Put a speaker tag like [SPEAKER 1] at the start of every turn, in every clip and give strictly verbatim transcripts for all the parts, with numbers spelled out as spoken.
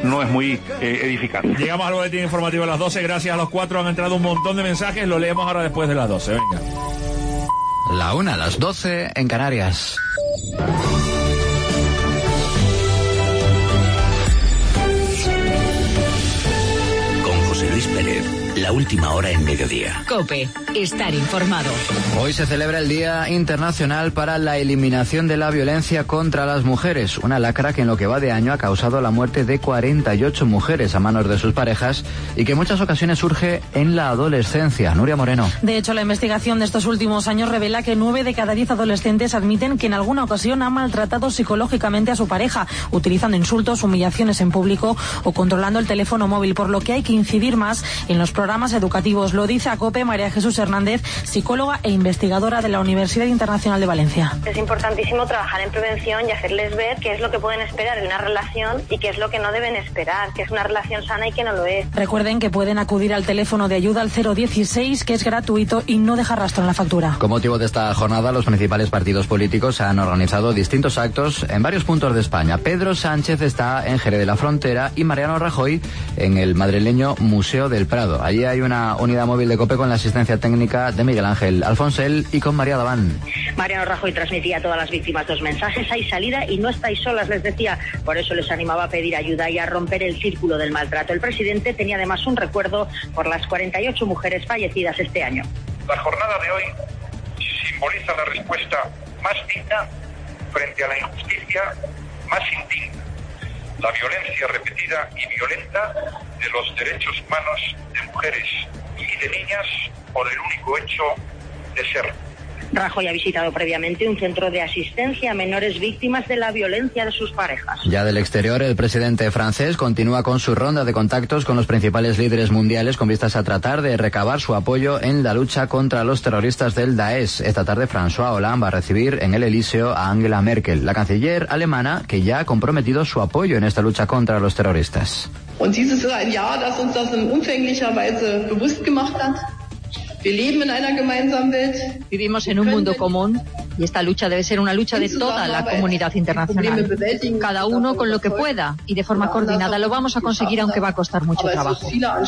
[SPEAKER 1] no es muy eh, eficaz.
[SPEAKER 2] Llegamos al boletín informativo a las doce, gracias a los cuatro, han entrado un montón de mensajes, lo leemos ahora después de las doce, venga.
[SPEAKER 3] La una a las doce en Canarias.
[SPEAKER 4] Con José Luis Pérez, la última hora en mediodía.
[SPEAKER 5] COPE, estar informado.
[SPEAKER 3] Hoy se celebra el Día Internacional para la Eliminación de la Violencia contra las Mujeres, una lacra que en lo que va de año ha causado la muerte de cuarenta y ocho mujeres a manos de sus parejas y que en muchas ocasiones surge en la adolescencia. Nuria Moreno.
[SPEAKER 6] De hecho, la investigación de estos últimos años revela que nueve de cada diez adolescentes admiten que en alguna ocasión han maltratado psicológicamente a su pareja, utilizando insultos, humillaciones en público o controlando el teléfono móvil, por lo que hay que incidir más en los programas educativos. Lo dice a COPE María Jesús Hernández, psicóloga e investigadora de la Universidad Internacional de Valencia.
[SPEAKER 7] Es importantísimo trabajar en prevención y hacerles ver qué es lo que pueden esperar en una relación y qué es lo que no deben esperar, que es una relación sana y que no lo es.
[SPEAKER 6] Recuerden que pueden acudir al teléfono de ayuda al cero dieciséis, que es gratuito y no deja rastro en la factura.
[SPEAKER 3] Con motivo de esta jornada, los principales partidos políticos han organizado distintos actos en varios puntos de España. Pedro Sánchez está en Jerez de la Frontera y Mariano Rajoy en el madrileño Museo del Prado. Allí hay una unidad móvil de COPE con la asistencia técnica de Miguel Ángel Alfonsel y con María Daván.
[SPEAKER 8] Mariano Rajoy transmitía a todas las víctimas dos mensajes: hay salida y no estáis solas, les decía. Por eso les animaba a pedir ayuda y a romper el círculo del maltrato. El presidente tenía además un recuerdo por las cuarenta y ocho mujeres fallecidas este año.
[SPEAKER 1] La jornada de hoy simboliza la respuesta más digna frente a la injusticia más indigna, la violencia repetida y violenta de los derechos humanos de mujeres y de niñas por el único hecho de ser.
[SPEAKER 8] Rajoy ha visitado previamente un centro de asistencia a menores víctimas de la violencia de sus parejas.
[SPEAKER 3] Ya del exterior, el presidente francés continúa con su ronda de contactos con los principales líderes mundiales con vistas a tratar de recabar su apoyo en la lucha contra los terroristas del Daesh. Esta tarde, François Hollande va a recibir en el Elíseo a Angela Merkel, la canciller alemana, que ya ha comprometido su apoyo en esta lucha contra los terroristas.
[SPEAKER 9] Und dieses ist ein Jahr, das uns das in umfänglicher Weise bewusst gemacht hat.
[SPEAKER 10] Vivimos en un mundo común y esta lucha debe ser una lucha de toda la comunidad internacional. Cada uno con lo que pueda y de forma coordinada lo vamos a conseguir, aunque va a costar mucho trabajo.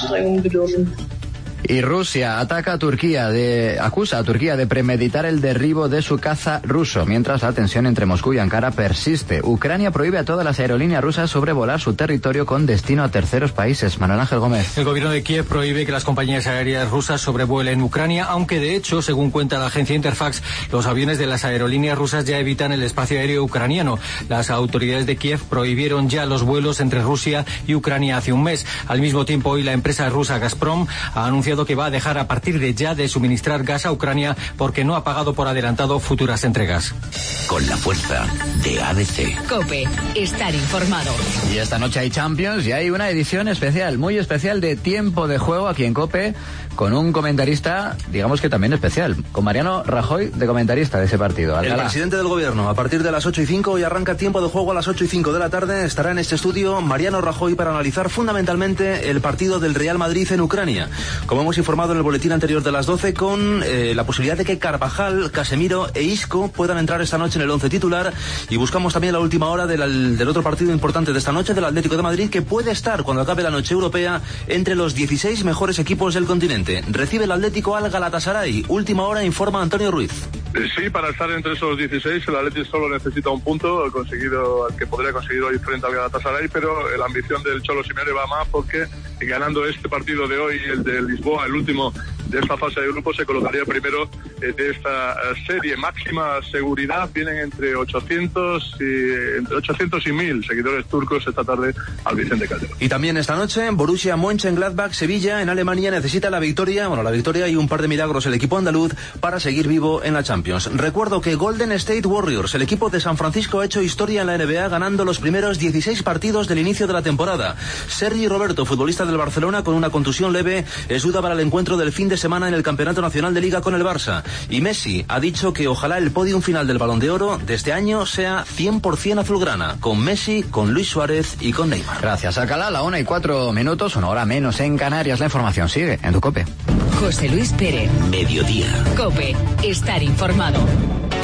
[SPEAKER 3] Y Rusia ataca a Turquía, de, acusa a Turquía de premeditar el derribo de su caza ruso, mientras la tensión entre Moscú y Ankara persiste. Ucrania prohíbe a todas las aerolíneas rusas sobrevolar su territorio con destino a terceros países. Manuel Ángel Gómez.
[SPEAKER 11] El gobierno de Kiev prohíbe que las compañías aéreas rusas sobrevuelen Ucrania, aunque de hecho, según cuenta la agencia Interfax, los aviones de las aerolíneas rusas ya evitan el espacio aéreo ucraniano. Las autoridades de Kiev prohibieron ya los vuelos entre Rusia y Ucrania hace un mes. Al mismo tiempo, hoy la empresa rusa Gazprom ha anunciado que va a dejar a partir de ya de suministrar gas a Ucrania porque no ha pagado por adelantado futuras entregas.
[SPEAKER 4] Con la fuerza de A B C.
[SPEAKER 5] COPE, estar informado.
[SPEAKER 3] Y esta noche hay Champions y hay una edición especial, muy especial, de Tiempo de Juego aquí en COPE, con un comentarista, digamos que también especial, con Mariano Rajoy de comentarista de ese partido. Alcalá.
[SPEAKER 12] El presidente del gobierno, a partir de las ocho y cinco, hoy arranca Tiempo de Juego a las ocho y cinco de la tarde. Estará en este estudio Mariano Rajoy para analizar fundamentalmente el partido del Real Madrid en Ucrania. Como hemos informado en el boletín anterior de las doce, con eh, la posibilidad de que Carvajal, Casemiro e Isco puedan entrar esta noche en el once titular, y buscamos también la última hora del, del otro partido importante de esta noche, del Atlético de Madrid, que puede estar, cuando acabe la noche europea, entre los dieciséis mejores equipos del continente. Recibe el Atlético al Galatasaray. Última hora, informa Antonio Ruiz.
[SPEAKER 13] Sí, para estar entre esos dieciséis, el Atlético solo necesita un punto, el conseguido, el que podría conseguir hoy frente al Galatasaray, pero la ambición del Cholo Simeone va más, porque ganando este partido de hoy, el de Lisboa, el último de esta fase de grupo, se colocaría primero eh, de esta eh, serie. Máxima seguridad, vienen entre ochocientos y entre ochocientos y mil seguidores turcos esta tarde al Vicente Calderón.
[SPEAKER 12] Y también esta noche, Borussia Mönchengladbach, Sevilla, en Alemania, necesita la victoria, bueno, la victoria y un par de milagros el equipo andaluz para seguir vivo en la Champions. Recuerdo que Golden State Warriors, el equipo de San Francisco, ha hecho historia en la N B A ganando los primeros dieciséis partidos del inicio de la temporada. Sergi Roberto, futbolista del Barcelona con una contusión leve, es duda para el encuentro del fin de semana en el Campeonato Nacional de Liga con el Barça. Y Messi ha dicho que ojalá el podium final del Balón de Oro de este año sea cien por ciento azulgrana, con Messi, con Luis Suárez y con Neymar.
[SPEAKER 3] Gracias, Alcalá. La una y cuatro minutos, una hora menos en Canarias. La información sigue en tu COPE.
[SPEAKER 5] José Luis Pérez.
[SPEAKER 4] Mediodía.
[SPEAKER 5] COPE, estar informado.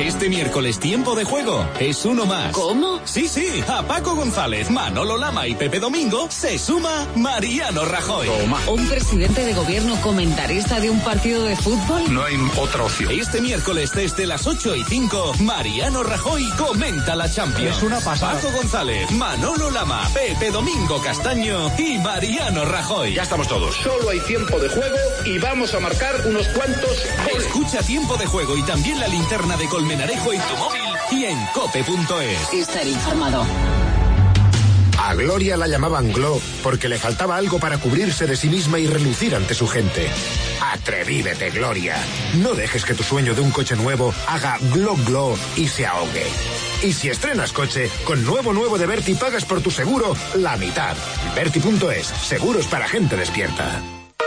[SPEAKER 14] Este miércoles tiempo de juego es uno más.
[SPEAKER 5] ¿Cómo?
[SPEAKER 14] Sí, sí, a Paco González, Manolo Lama y Pepe Domingo se suma Mariano Rajoy.
[SPEAKER 5] Toma. ¿Un presidente de gobierno comentarista de un partido de fútbol?
[SPEAKER 14] No hay otra opción. Este miércoles desde las ocho y cinco, Mariano Rajoy comenta la Champions.
[SPEAKER 15] Es una pasada.
[SPEAKER 14] Paco González, Manolo Lama, Pepe Domingo Castaño y Mariano Rajoy.
[SPEAKER 15] Ya estamos todos. Solo hay tiempo de juego y vamos a marcar unos cuantos goles.
[SPEAKER 14] Escucha Tiempo de Juego y también la linterna de Colmenarejo en tu móvil y en cope punto es.
[SPEAKER 5] Estar informado.
[SPEAKER 16] A Gloria la llamaban Glo porque le faltaba algo para cubrirse de sí misma y relucir ante su gente. Atrevívete, Gloria. No dejes que tu sueño de un coche nuevo haga glo glo y se ahogue. Y si estrenas coche, con nuevo nuevo de Berti pagas por tu seguro la mitad. Berti punto es. Seguros para gente despierta.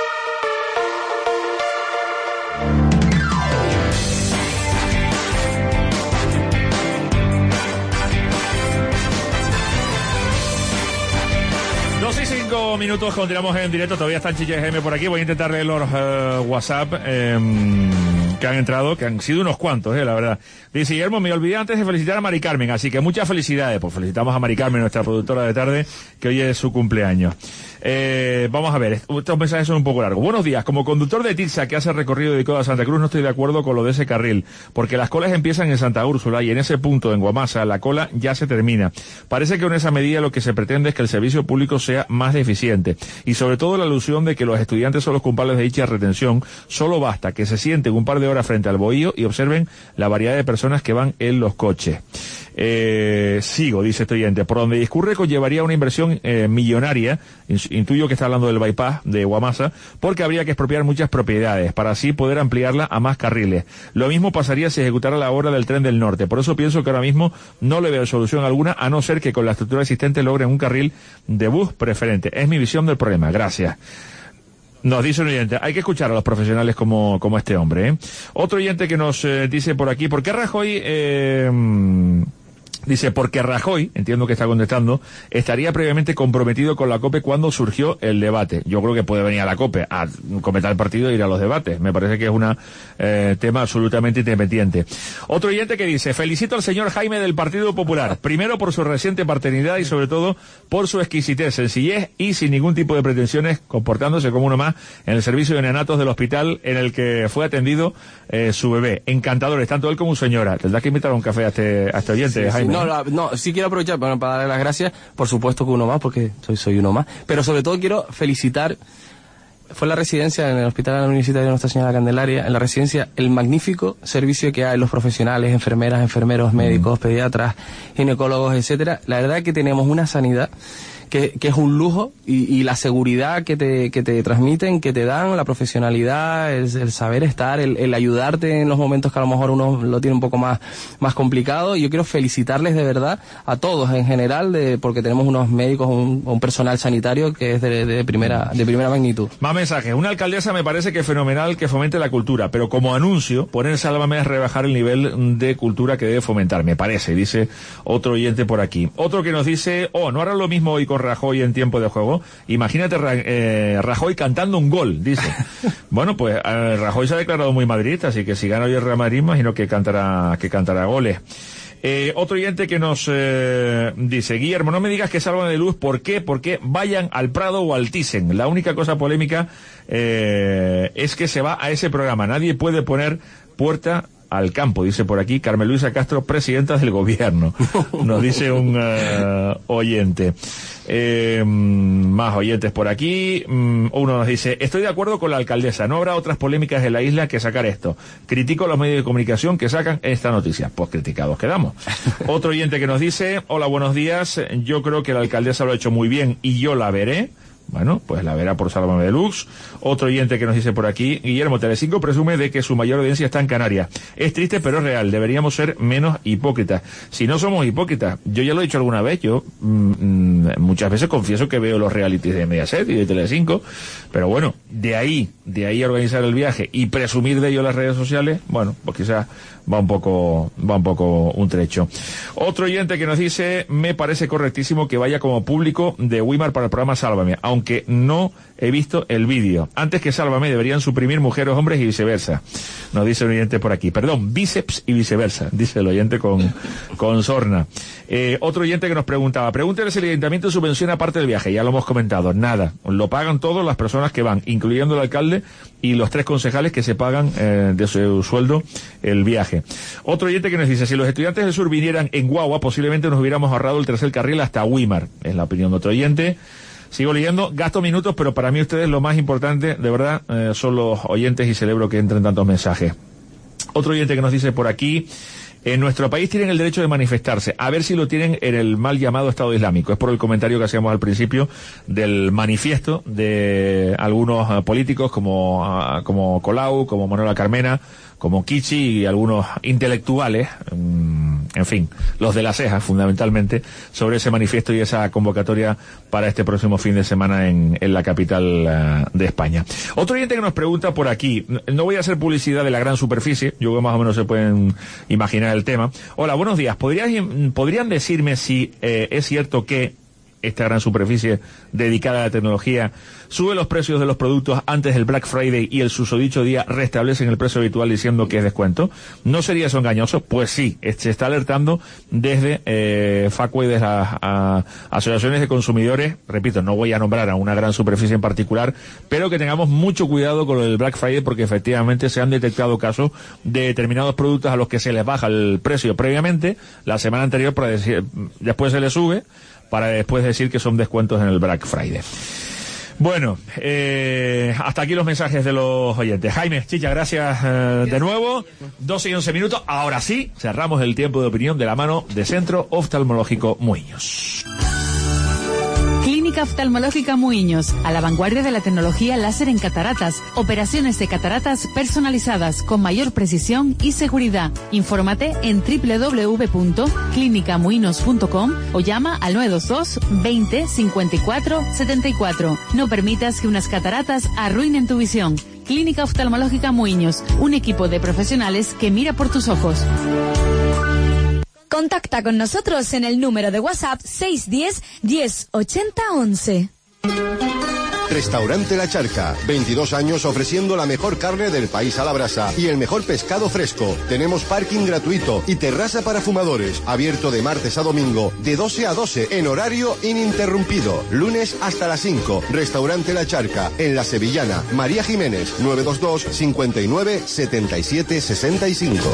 [SPEAKER 2] dos y cinco minutos, continuamos en directo. Todavía están Chiche y Jaime por aquí. Voy a intentar leer los uh, WhatsApp eh, que han entrado, que han sido unos cuantos, eh, la verdad. Dice Guillermo, me olvidé antes de felicitar a Mari Carmen, así que muchas felicidades. Pues felicitamos a Mari Carmen, nuestra productora de tarde, que hoy es su cumpleaños. Eh, vamos a ver, estos mensajes son un poco largos. Buenos días, como conductor de Tixa que hace recorrido dedicado a Santa Cruz, no estoy de acuerdo con lo de ese carril, porque las colas empiezan en Santa Úrsula y en ese punto, en Guamasa, la cola ya se termina. Parece que con esa medida lo que se pretende es que el servicio público sea más eficiente, y sobre todo la alusión de que los estudiantes son los culpables de dicha retención. Solo basta que se sienten un par de horas frente al bohío y observen la variedad de personas que van en los coches. Eh, sigo, dice este oyente, por donde discurre conllevaría una inversión eh, millonaria, intuyo que está hablando del bypass de Guamasa, porque habría que expropiar muchas propiedades para así poder ampliarla a más carriles. Lo mismo pasaría si ejecutara la obra del tren del norte. Por eso pienso que ahora mismo no le veo solución alguna, a no ser que con la estructura existente logren un carril de bus preferente. Es mi visión del problema. Gracias. Nos dice un oyente, hay que escuchar a los profesionales como, como este hombre, ¿eh? Otro oyente que nos eh, dice por aquí, ¿por qué Rajoy... Eh, Dice, porque Rajoy, entiendo que está contestando, estaría previamente comprometido con la COPE cuando surgió el debate. Yo creo que puede venir a la COPE a comentar el partido e ir a los debates. Me parece que es un eh, tema absolutamente independiente. Otro oyente que dice, felicito al señor Jaime del Partido Popular, primero por su reciente paternidad y sobre todo por su exquisitez, sencillez y sin ningún tipo de pretensiones, comportándose como uno más en el servicio de neonatos del hospital en el que fue atendido eh, su bebé. Encantadores, tanto él como su señora. Tendrás que invitar a un café a este, a este oyente,
[SPEAKER 17] sí,
[SPEAKER 2] Jaime.
[SPEAKER 17] No, no, no, sí quiero aprovechar bueno, para darle las gracias, por supuesto que uno más, porque soy, soy uno más, pero sobre todo quiero felicitar, fue la residencia en el Hospital Universitario de Nuestra Señora Candelaria, en la residencia, el magnífico servicio que hay los profesionales, enfermeras, enfermeros, médicos, mm. pediatras, ginecólogos, etcétera. La verdad es que tenemos una sanidad que, que es un lujo y, y la seguridad que te, que te transmiten, que te dan, la profesionalidad, el, el saber estar, el, el ayudarte en los momentos que a lo mejor uno lo tiene un poco más, más complicado. Y yo quiero felicitarles de verdad a todos en general, de, porque tenemos unos médicos, un, un personal sanitario que es de, de primera, de primera magnitud.
[SPEAKER 2] Más mensajes. Una alcaldesa me parece que es fenomenal que fomente la cultura, pero como anuncio, poner Sálvame es rebajar el nivel de cultura que debe fomentar, me parece, dice otro oyente por aquí. Otro que nos dice, oh, no hará lo mismo hoy con Rajoy en tiempo de juego. Imagínate eh, Rajoy cantando un gol, dice. Bueno, pues eh, Rajoy se ha declarado muy madridista, así que si gana hoy el Real Madrid, imagino que cantará, que cantará goles. Eh, otro oyente que nos eh, dice, Guillermo, no me digas que salvan de luz, ¿por qué? Porque vayan al Prado o al Thyssen. La única cosa polémica eh, es que se va a ese programa. Nadie puede poner puerta al campo, dice por aquí Carmen Luisa Castro, presidenta del gobierno, nos dice un uh, oyente. Eh, más oyentes por aquí. Uno nos dice, estoy de acuerdo con la alcaldesa, no habrá otras polémicas en la isla que sacar esto. Critico a los medios de comunicación que sacan esta noticia. Pues criticados quedamos. Otro oyente que nos dice, hola, buenos días, yo creo que la alcaldesa lo ha hecho muy bien y yo la veré. Bueno, pues la verá por Sálvame Deluxe. Otro oyente que nos dice por aquí, Guillermo, Telecinco presume de que su mayor audiencia está en Canarias. Es triste, pero es real. Deberíamos ser menos hipócritas. Si no somos hipócritas, yo ya lo he dicho alguna vez, yo mmm, muchas veces confieso que veo los realities de Mediaset y de Telecinco, pero bueno, de ahí, de ahí organizar el viaje y presumir de ello en las redes sociales, bueno, pues quizás va un poco, va un poco un trecho. Otro oyente que nos dice, me parece correctísimo que vaya como público de Wimar para el programa Sálvame, aunque no he visto el vídeo. Antes que Sálvame deberían suprimir mujeres, hombres y viceversa. Nos dice un oyente por aquí. Perdón, bíceps y viceversa, dice el oyente con, con sorna. Eh, otro oyente que nos preguntaba, pregúntale si el ayuntamiento subvenciona parte del viaje. Ya lo hemos comentado. Nada. Lo pagan todas las personas que van, incluyendo el alcalde y los tres concejales que se pagan eh, de su sueldo el viaje. Otro oyente que nos dice, si los estudiantes del sur vinieran en guagua, posiblemente nos hubiéramos ahorrado el tercer carril hasta Wimar. Es la opinión de otro oyente. Sigo leyendo, gasto minutos, pero para mí ustedes lo más importante, de verdad, eh, son los oyentes y celebro que entren tantos mensajes. Otro oyente que nos dice por aquí, en nuestro país tienen el derecho de manifestarse, a ver si lo tienen en el mal llamado Estado Islámico. Es por el comentario que hacíamos al principio del manifiesto de algunos uh, políticos como, uh, como Colau, como Manuela Carmena, como Kichi y algunos intelectuales, um, en fin, los de la ceja fundamentalmente, sobre ese manifiesto y esa convocatoria para este próximo fin de semana en, en la capital uh, de España. Otro oyente que nos pregunta por aquí, no voy a hacer publicidad de la gran superficie, yo creo que más o menos se pueden imaginar el tema. Hola, buenos días, ¿podrían, podrían decirme si eh, es cierto que esta gran superficie dedicada a la tecnología sube los precios de los productos antes del Black Friday y el susodicho día restablecen el precio habitual diciendo que es descuento? ¿No sería eso engañoso? Pues sí, se está alertando desde eh, Facua y desde las a, asociaciones de consumidores. Repito, no voy a nombrar a una gran superficie en particular, pero que tengamos mucho cuidado con el Black Friday porque efectivamente se han detectado casos de determinados productos a los que se les baja el precio previamente, la semana anterior, para decir, después se les sube, para después decir que son descuentos en el Black Friday. Bueno, eh, hasta aquí los mensajes de los oyentes. Jaime, Chicha, gracias eh, de nuevo. doce y once minutos. Ahora sí, cerramos el tiempo de opinión de la mano de Centro Oftalmológico Muiños.
[SPEAKER 18] Clínica Oftalmológica Muiños, a la vanguardia de la tecnología láser en cataratas. Operaciones de cataratas personalizadas con mayor precisión y seguridad. Infórmate en doble u doble u doble u punto clínica muinos punto com o llama al nueve dos dos, veinte, cincuenta y cuatro, setenta y cuatro. No permitas que unas cataratas arruinen tu visión. Clínica Oftalmológica Muiños, un equipo de profesionales que mira por tus ojos.
[SPEAKER 19] Contacta con nosotros en el número de WhatsApp seis uno cero, diez, ochenta, once.
[SPEAKER 20] Restaurante La Charca, veintidós años ofreciendo la mejor carne del país a la brasa y el mejor pescado fresco. Tenemos parking gratuito y terraza para fumadores, abierto de martes a domingo, de doce a doce, en horario ininterrumpido, lunes hasta las cinco. Restaurante La Charca, en La Sevillana, María Jiménez, nueve dos dos, cincuenta y nueve, setenta y siete, sesenta y cinco.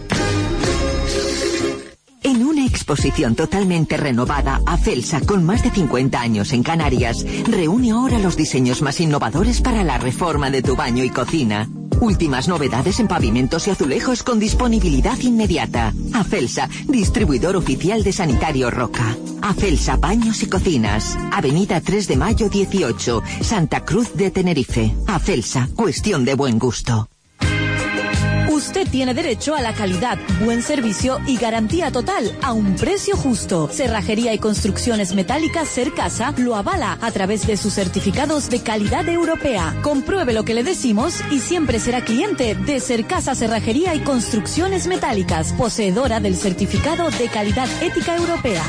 [SPEAKER 21] En una exposición totalmente renovada, Afelsa, con más de cincuenta años en Canarias, reúne ahora los diseños más innovadores para la reforma de tu baño y cocina. Últimas novedades en pavimentos y azulejos con disponibilidad inmediata. Afelsa, distribuidor oficial de Sanitario Roca. Afelsa, baños y cocinas. Avenida tres de mayo dieciocho, Santa Cruz de Tenerife. Afelsa, cuestión de buen gusto.
[SPEAKER 19] Usted tiene derecho a la calidad, buen servicio y garantía total a un precio justo. Cerrajería y Construcciones Metálicas Cercasa lo avala a través de sus certificados de calidad europea. Compruebe lo que le decimos y siempre será cliente de Cercasa Cerrajería y Construcciones Metálicas, poseedora del certificado de calidad ética europea.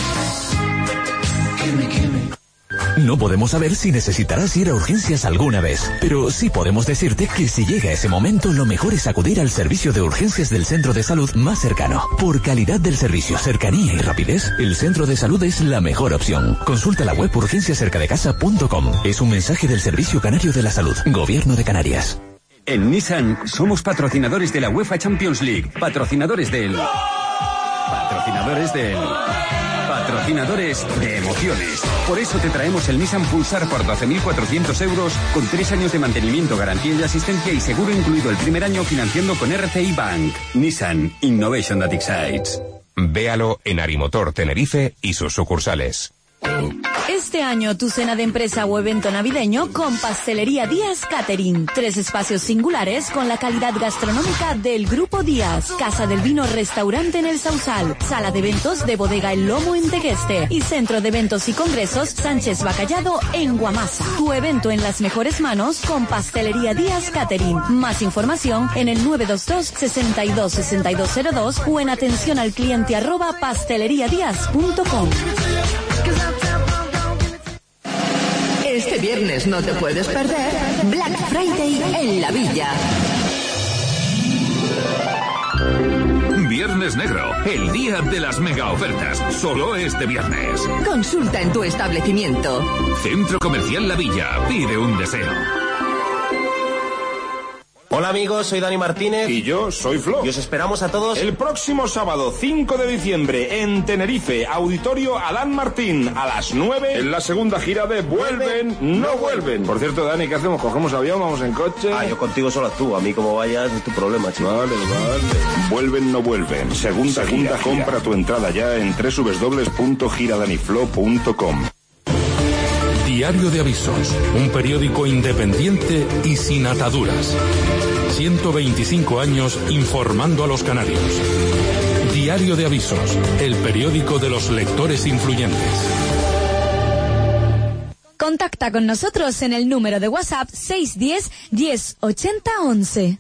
[SPEAKER 22] No podemos saber si necesitarás ir a urgencias alguna vez, pero sí podemos decirte que si llega ese momento, lo mejor es acudir al servicio de urgencias del centro de salud más cercano. Por calidad del servicio, cercanía y rapidez, el centro de salud es la mejor opción. Consulta la web urgencias cerca de casa punto com. Es un mensaje del Servicio Canario de la Salud, Gobierno de Canarias.
[SPEAKER 23] En Nissan somos patrocinadores de la UEFA Champions League, patrocinadores del... Patrocinadores del... Patrocinadores de emociones. Por eso te traemos el Nissan Pulsar por doce mil cuatrocientos euros con tres años de mantenimiento, garantía y asistencia y seguro incluido el primer año financiando con R C I Bank. Nissan Innovation that excites.
[SPEAKER 24] Véalo en Arimotor Tenerife y sus sucursales.
[SPEAKER 19] Este año tu cena de empresa o evento navideño con Pastelería Díaz Catering. Tres espacios singulares con la calidad gastronómica del Grupo Díaz. Casa del Vino Restaurante en el Sausal. Sala de eventos de Bodega El Lomo en Tegueste. Y Centro de Eventos y Congresos Sánchez Bacallado en Guamasa. Tu evento en las mejores manos con Pastelería Díaz Catering. Más información en el nueve dos dos, sesenta y dos, sesenta y dos cero dos o en atención al cliente arroba pasteleriadiaz punto com.
[SPEAKER 21] Este viernes no te puedes perder Black Friday en La Villa.
[SPEAKER 14] Viernes Negro, el día de las mega ofertas, solo este viernes.
[SPEAKER 21] Consulta en tu establecimiento.
[SPEAKER 14] Centro Comercial La Villa, pide un deseo.
[SPEAKER 1] Hola amigos, soy Dani Martínez.
[SPEAKER 6] Y yo soy Flo.
[SPEAKER 1] Y os esperamos a todos
[SPEAKER 6] el próximo sábado cinco de diciembre en Tenerife, Auditorio Adán Martín, a las nueve, en la segunda gira de Vuelven, Vuelven no Vuelven. Por cierto, Dani, ¿qué hacemos? ¿Cogemos avión? ¿Vamos en coche?
[SPEAKER 1] Ah, yo contigo solo actúo. A mí como vayas es tu problema, chico.
[SPEAKER 6] Vale, vale. Vuelven, no Vuelven. Segunda, segunda gira, compra gira. Tu entrada ya en doble u doble u doble u punto gira daniflo punto com.
[SPEAKER 7] Diario de Avisos, un periódico independiente y sin ataduras. ciento veinticinco años informando a los canarios. Diario de Avisos, el periódico de los lectores influyentes.
[SPEAKER 19] Contacta con nosotros en el número de WhatsApp seis uno cero, diez, ochenta, once.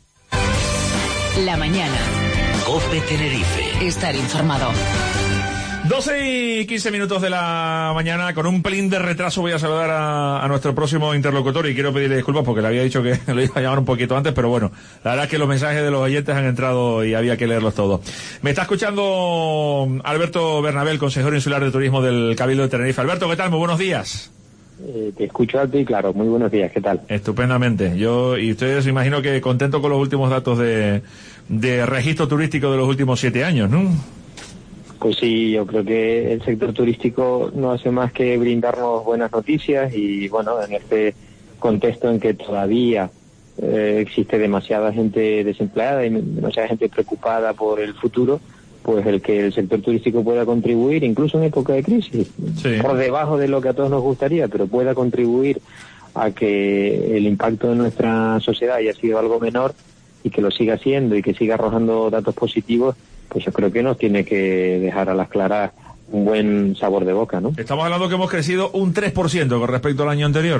[SPEAKER 5] La mañana.
[SPEAKER 4] COPE Tenerife.
[SPEAKER 5] Estar informado.
[SPEAKER 2] doce y quince minutos de la mañana, con un pelín de retraso voy a saludar a, a nuestro próximo interlocutor y quiero pedirle disculpas porque le había dicho que lo iba a llamar un poquito antes, pero bueno, la verdad es que los mensajes de los oyentes han entrado y había que leerlos todos. Me está escuchando Alberto Bernabé, consejero insular de turismo del Cabildo de Tenerife. Alberto, ¿qué tal? Muy buenos días.
[SPEAKER 24] Eh, te escucho alto y claro, muy buenos días, ¿qué tal?
[SPEAKER 2] Estupendamente. Yo y ustedes imagino que contento con los últimos datos de, de registro turístico de los últimos siete años, ¿no?
[SPEAKER 24] Pues sí, yo creo que el sector turístico no hace más que brindarnos buenas noticias y bueno, en este contexto en que todavía eh, existe demasiada gente desempleada y demasiada gente preocupada por el futuro, pues el que el sector turístico pueda contribuir, incluso en época de crisis, sí, por debajo de lo que a todos nos gustaría, pero pueda contribuir a que el impacto de nuestra sociedad haya sido algo menor y que lo siga haciendo y que siga arrojando datos positivos, pues yo creo que nos tiene que dejar a las claras un buen sabor de boca, ¿no?
[SPEAKER 2] Estamos hablando que hemos crecido un tres por ciento con respecto al año anterior.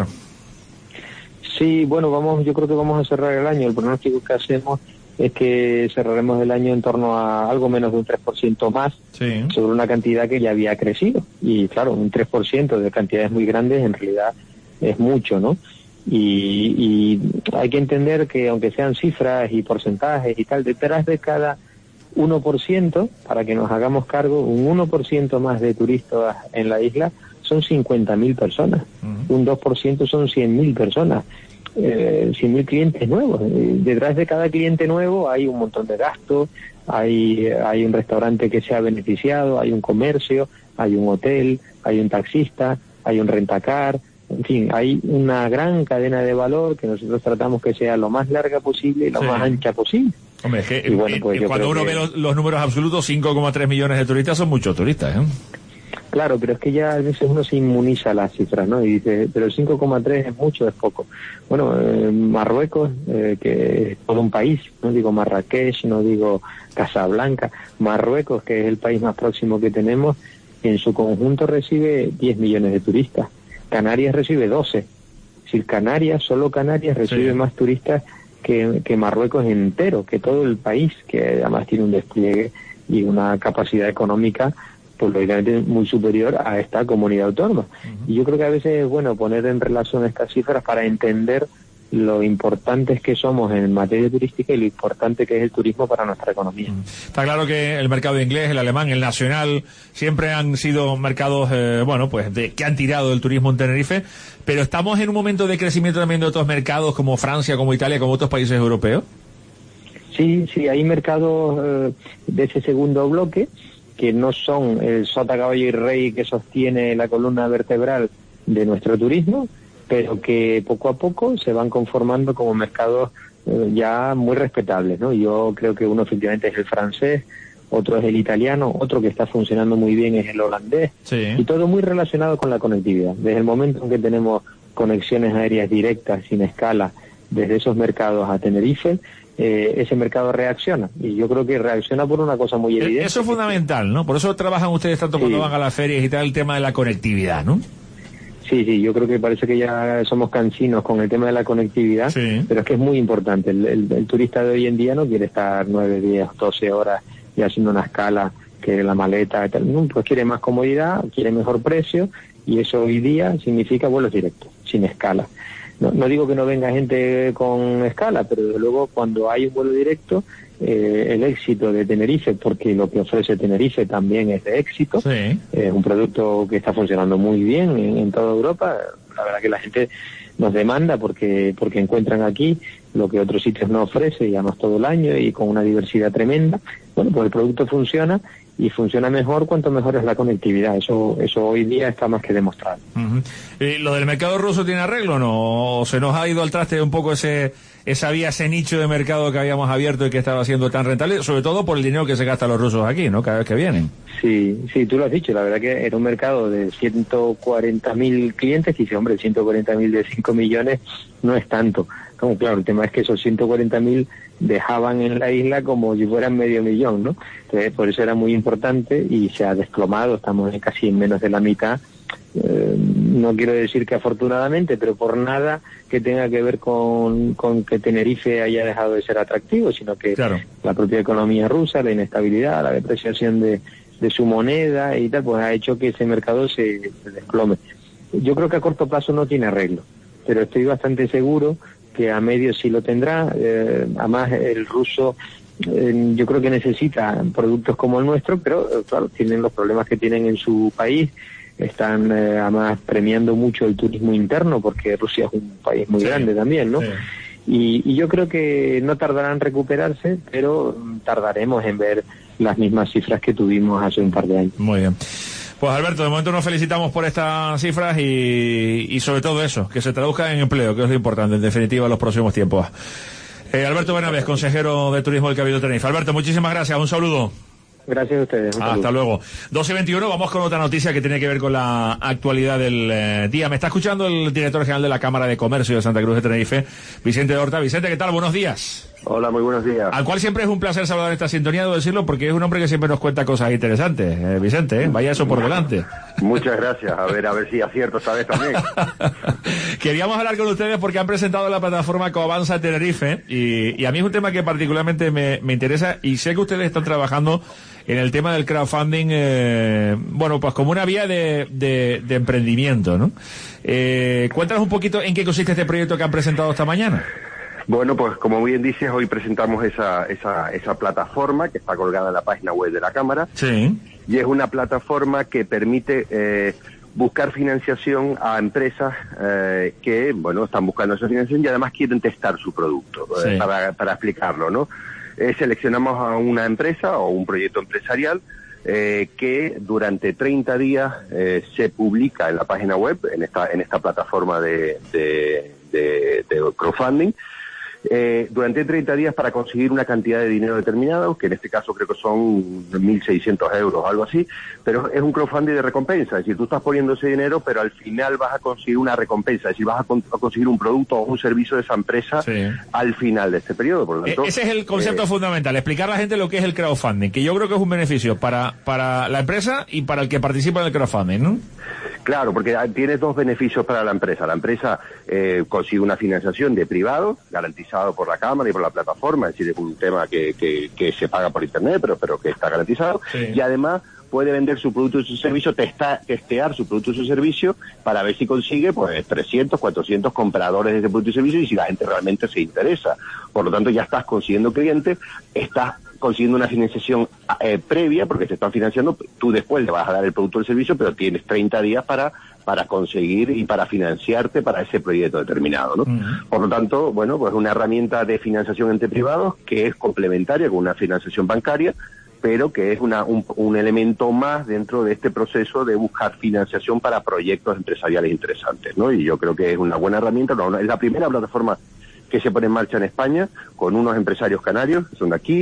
[SPEAKER 24] Sí, bueno, vamos, yo creo que vamos a cerrar el año. El pronóstico que hacemos es que cerraremos el año en torno a algo menos de un tres por ciento más, sí, sobre una cantidad que ya había crecido. Y claro, un tres por ciento de cantidades muy grandes en realidad es mucho, ¿no? Y, y hay que entender que aunque sean cifras y porcentajes y tal, detrás de cada uno por ciento, para que nos hagamos cargo, un uno por ciento más de turistas en la isla son cincuenta mil personas, uh-huh. Un dos por ciento son cien mil personas, eh, cien mil clientes nuevos. Eh, detrás de cada cliente nuevo hay un montón de gastos, hay, hay un restaurante que se ha beneficiado, hay un comercio, hay un hotel, hay un taxista, hay un rentacar, en fin, hay una gran cadena de valor que nosotros tratamos que sea lo más larga posible y lo sí. más ancha posible.
[SPEAKER 2] Hombre, es que bueno, pues cuando uno que... ve los, los números absolutos, cinco coma tres millones de turistas son muchos turistas, ¿eh?
[SPEAKER 24] Claro, pero es que ya a veces uno se inmuniza a las cifras, ¿no? Y dice, pero el cinco coma tres es mucho, es poco. Bueno, eh, Marruecos, eh, que es todo un país, no digo Marrakech, no digo Casablanca, Marruecos, que es el país más próximo que tenemos, en su conjunto recibe diez millones de turistas. Canarias recibe doce. Es decir, Canarias, solo Canarias recibe sí. más turistas que, que Marruecos entero, que todo el país, que además tiene un despliegue y una capacidad económica pues lógicamente muy superior a esta comunidad autónoma. Uh-huh. Y yo creo que a veces es bueno poner en relación estas cifras para entender lo importantes que somos en materia turística y lo importante que es el turismo para nuestra economía.
[SPEAKER 2] Está claro que el mercado inglés, el alemán, el nacional, siempre han sido mercados, eh, bueno, pues de, que han tirado del turismo en Tenerife, pero estamos en un momento de crecimiento también de otros mercados como Francia, como Italia, como otros países europeos.
[SPEAKER 24] Sí, sí, hay mercados eh, de ese segundo bloque que no son el sota, caballo y rey que sostiene la columna vertebral de nuestro turismo, pero que poco a poco se van conformando como mercados eh, ya muy respetables, ¿no? Yo creo que uno efectivamente es el francés, otro es el italiano, otro que está funcionando muy bien es el holandés,
[SPEAKER 2] sí.
[SPEAKER 24] y todo muy relacionado con la conectividad. Desde el momento en que tenemos conexiones aéreas directas, sin escala, desde esos mercados a Tenerife, eh, ese mercado reacciona, y yo creo que reacciona por una cosa muy evidente.
[SPEAKER 2] Eso es fundamental, ¿no? Por eso trabajan ustedes tanto cuando
[SPEAKER 24] sí.
[SPEAKER 2] van a las ferias y tal, el tema de la conectividad, ¿no?
[SPEAKER 24] Sí, sí, yo creo que parece que ya somos cansinos con el tema de la conectividad,
[SPEAKER 2] sí.
[SPEAKER 24] pero es que es muy importante. El, el, el turista de hoy en día no quiere estar nueve, diez, doce horas y haciendo una escala, que la maleta y tal. No, pues quiere más comodidad, quiere mejor precio, y eso hoy día significa vuelos directos, sin escala. No, no digo que no venga gente con escala, pero desde luego cuando hay un vuelo directo, eh, el éxito de Tenerife, porque lo que ofrece Tenerife también es de éxito,
[SPEAKER 2] sí.
[SPEAKER 24] es eh, un producto que está funcionando muy bien en, en toda Europa. La verdad que la gente nos demanda porque porque encuentran aquí lo que otros sitios no ofrecen, y además todo el año y con una diversidad tremenda. Bueno, pues el producto funciona, y funciona mejor cuanto mejor es la conectividad. Eso eso hoy día está más que demostrado.
[SPEAKER 2] Uh-huh. ¿Y lo del mercado ruso tiene arreglo o no? ¿O se nos ha ido al traste un poco ese esa vía, ese nicho de mercado que habíamos abierto y que estaba siendo tan rentable, sobre todo por el dinero que se gastan los rusos aquí, ¿no? Cada vez que vienen.
[SPEAKER 24] Sí, sí, tú lo has dicho. La verdad que era un mercado de ciento cuarenta mil clientes, y dice, hombre, ciento cuarenta mil de cinco millones no es tanto. Como claro, el tema es que esos ciento cuarenta mil dejaban en la isla como si fueran medio millón, ¿no? Entonces, por eso era muy importante, y se ha desplomado, estamos en casi en menos de la mitad. Eh, no quiero decir que afortunadamente, pero por nada que tenga que ver con, con que Tenerife haya dejado de ser atractivo, sino que
[SPEAKER 2] claro.
[SPEAKER 24] la propia economía rusa, la inestabilidad, la depreciación de, de su moneda y tal, pues ha hecho que ese mercado se, se desplome. Yo creo que a corto plazo no tiene arreglo, pero estoy bastante seguro que a medio sí lo tendrá. Eh, además, el ruso eh, yo creo que necesita productos como el nuestro, pero eh, claro, tienen los problemas que tienen en su país. Están eh, además premiando mucho el turismo interno, porque Rusia es un país muy sí, grande también, ¿no? Sí. Y, y yo creo que no tardarán en recuperarse, pero tardaremos en ver las mismas cifras que tuvimos hace un par de años.
[SPEAKER 2] Muy bien. Pues Alberto, de momento nos felicitamos por estas cifras y, y sobre todo eso, que se traduzca en empleo, que es lo importante, en definitiva, en los próximos tiempos. Eh, Alberto Benaves, consejero de Turismo del Cabildo de Tenerife. Alberto, muchísimas gracias, un saludo.
[SPEAKER 24] Gracias a ustedes.
[SPEAKER 2] Hasta luego. doce y veintiuno, vamos con otra noticia que tiene que ver con la actualidad del eh, día. Me está escuchando el director general de la Cámara de Comercio de Santa Cruz de Tenerife, Vicente Horta. Vicente, ¿qué tal? Buenos días.
[SPEAKER 8] Hola, muy buenos días.
[SPEAKER 2] Al cual siempre es un placer saludar en esta sintonía, debo decirlo, porque es un hombre que siempre nos cuenta cosas interesantes. Eh, Vicente, ¿eh? Vaya eso por delante.
[SPEAKER 8] Muchas gracias. A ver, a ver si acierto esta vez también.
[SPEAKER 2] Queríamos hablar con ustedes porque han presentado la plataforma Coavanza Tenerife y, y a mí es un tema que particularmente me, me interesa, y sé que ustedes están trabajando en el tema del crowdfunding, eh, bueno, pues como una vía de, de, de emprendimiento, ¿no? Eh, cuéntanos un poquito en qué consiste este proyecto que han presentado esta mañana.
[SPEAKER 8] Bueno, pues como bien dices, hoy presentamos esa, esa, esa plataforma que está colgada en la página web de la Cámara.
[SPEAKER 2] Sí.
[SPEAKER 8] Y es una plataforma que permite eh, buscar financiación a empresas eh, que, bueno, están buscando esa financiación y además quieren testar su producto, sí. eh, para, para explicarlo, ¿no? Eh, seleccionamos a una empresa o un proyecto empresarial eh, que durante treinta días eh, se publica en la página web, en esta, en esta plataforma de, de, de, de crowdfunding, Eh, durante treinta días para conseguir una cantidad de dinero determinada, que en este caso creo que son mil seiscientos euros o algo así, pero es un crowdfunding de recompensa, es decir, tú estás poniendo ese dinero, pero al final vas a conseguir una recompensa, es decir, vas a, con a conseguir un producto o un servicio de esa empresa sí. al final de este periodo. Por lo tanto,
[SPEAKER 2] ese es el concepto eh, fundamental, explicar a la gente lo que es el crowdfunding, que yo creo que es un beneficio para, para la empresa y para el que participa en el crowdfunding, ¿no?
[SPEAKER 8] Claro, porque tienes dos beneficios para la empresa. La empresa eh, consigue una financiación de privado, garantizado por la Cámara y por la plataforma, es decir, es un tema que, que, que se paga por Internet, pero, pero que está garantizado. Sí. Y además puede vender su producto y su servicio, testa, testear su producto y su servicio para ver si consigue pues trescientos, cuatrocientos compradores de ese producto y servicio y si la gente realmente se interesa. Por lo tanto, ya estás consiguiendo clientes, estás consiguiendo una financiación eh, previa, porque te están financiando, tú después le vas a dar el producto o el servicio, pero tienes treinta días para para conseguir y para financiarte para ese proyecto determinado, ¿no? Uh-huh. Por lo tanto, bueno, pues una herramienta de financiación entre privados que es complementaria con una financiación bancaria, pero que es una, un, un elemento más dentro de este proceso de buscar financiación para proyectos empresariales interesantes, ¿no? Y yo creo que es una buena herramienta, no, es la primera plataforma que se pone en marcha en España con unos empresarios canarios que son de aquí,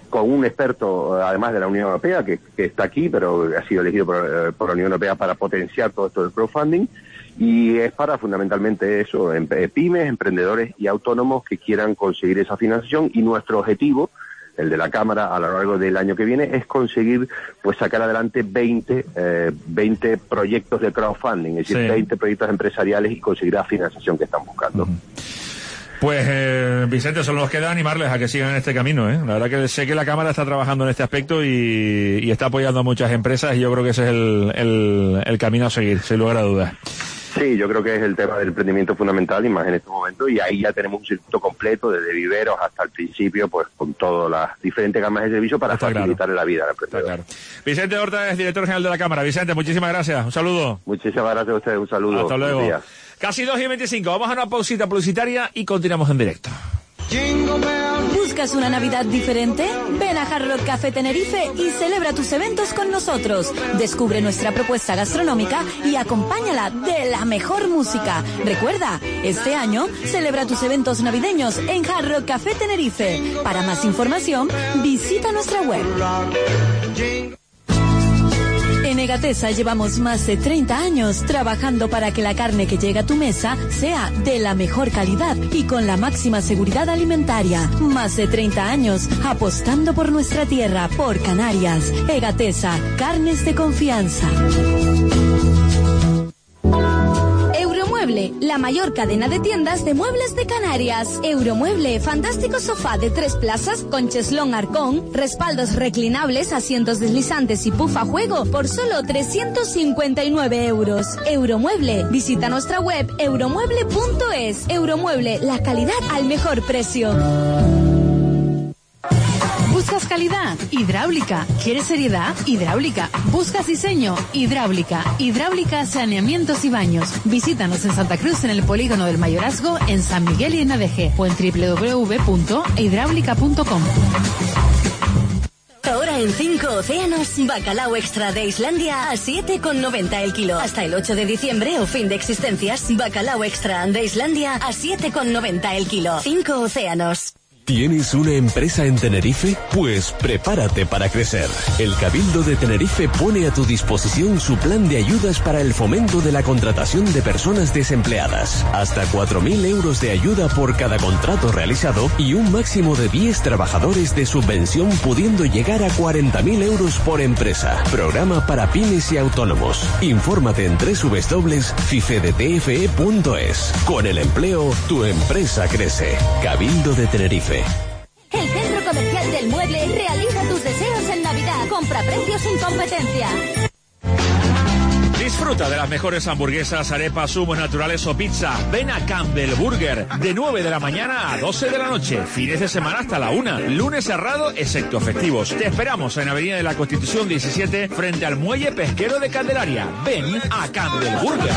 [SPEAKER 8] con un experto, además de la Unión Europea, que, que está aquí, pero ha sido elegido por, por la Unión Europea para potenciar todo esto del crowdfunding, y es para fundamentalmente eso, em, pymes, emprendedores y autónomos que quieran conseguir esa financiación, y nuestro objetivo, el de la Cámara a lo largo del año que viene, es conseguir pues sacar adelante veinte, eh, veinte proyectos de crowdfunding, es decir, sí. veinte proyectos empresariales y conseguir la financiación que están buscando. Uh-huh.
[SPEAKER 2] Pues, eh, Vicente, solo nos queda animarles a que sigan en este camino, ¿eh? La verdad que sé que la Cámara está trabajando en este aspecto y, y está apoyando a muchas empresas, y yo creo que ese es el, el, el camino a seguir, sin lugar a dudas.
[SPEAKER 8] Sí, yo creo que es el tema del emprendimiento fundamental, y más en este momento, y ahí ya tenemos un circuito completo, desde viveros hasta el principio, pues con todas las diferentes gamas de servicio para
[SPEAKER 2] Está
[SPEAKER 8] facilitar
[SPEAKER 2] claro.
[SPEAKER 8] la vida al emprendedor.
[SPEAKER 2] Claro. Vicente Horta es director general de la Cámara. Vicente, muchísimas gracias, un saludo.
[SPEAKER 8] Muchísimas gracias a ustedes, un saludo.
[SPEAKER 2] Hasta luego.
[SPEAKER 8] Buenos días.
[SPEAKER 2] Casi dos y veinticinco, vamos a una pausita publicitaria y continuamos en directo.
[SPEAKER 19] ¿Buscas una Navidad diferente? Ven a Hard Rock Café Tenerife y celebra tus eventos con nosotros. Descubre nuestra propuesta gastronómica y acompáñala de la mejor música. Recuerda, este año celebra tus eventos navideños en Hard Rock Café Tenerife. Para más información, visita nuestra web. En Egatesa llevamos más de treinta años trabajando para que la carne que llega a tu mesa sea de la mejor calidad y con la máxima seguridad alimentaria. Más de treinta años apostando por nuestra tierra, por Canarias. Egatesa, carnes de confianza. Euromueble, la mayor cadena de tiendas de muebles de Canarias. Euromueble, fantástico sofá de tres plazas con cheslón arcón, respaldos reclinables, asientos deslizantes y puff a juego por solo trescientos cincuenta y nueve euros. Euromueble, visita nuestra web euromueble punto es. Euromueble, la calidad al mejor precio.
[SPEAKER 18] ¿Buscas calidad? Hidráulica. ¿Quieres seriedad? Hidráulica. ¿Buscas diseño? Hidráulica. Hidráulica, saneamientos y baños. Visítanos en Santa Cruz, en el Polígono del Mayorazgo, en San Miguel y en Adeje, o en doble u doble u doble u punto hidráulica punto com.
[SPEAKER 9] Ahora en cinco océanos, bacalao extra de Islandia a siete con noventa el kilo. Hasta el ocho de diciembre o fin de existencias, bacalao extra de Islandia a siete con noventa el kilo. cinco océanos.
[SPEAKER 22] ¿Tienes una empresa en Tenerife? Pues prepárate para crecer. El Cabildo de Tenerife pone a tu disposición su plan de ayudas para el fomento de la contratación de personas desempleadas. Hasta cuatro mil euros de ayuda por cada contrato realizado y un máximo de diez trabajadores de subvención, pudiendo llegar a cuarenta mil euros por empresa. Programa para pymes y autónomos. Infórmate en doble u doble u doble u punto fifedetfe punto es. Con el empleo, tu empresa crece. Cabildo de Tenerife.
[SPEAKER 19] El Centro Comercial del Mueble realiza tus deseos en Navidad. Compra precios sin competencia.
[SPEAKER 2] Disfruta de las mejores hamburguesas, arepas, zumos naturales o pizza. Ven a Campbell Burger de nueve de la mañana a doce de la noche. Fines de semana hasta la una. Lunes cerrado, excepto festivos. Te esperamos en Avenida de la Constitución diecisiete, frente al Muelle Pesquero de Candelaria. Ven a Campbell Burger.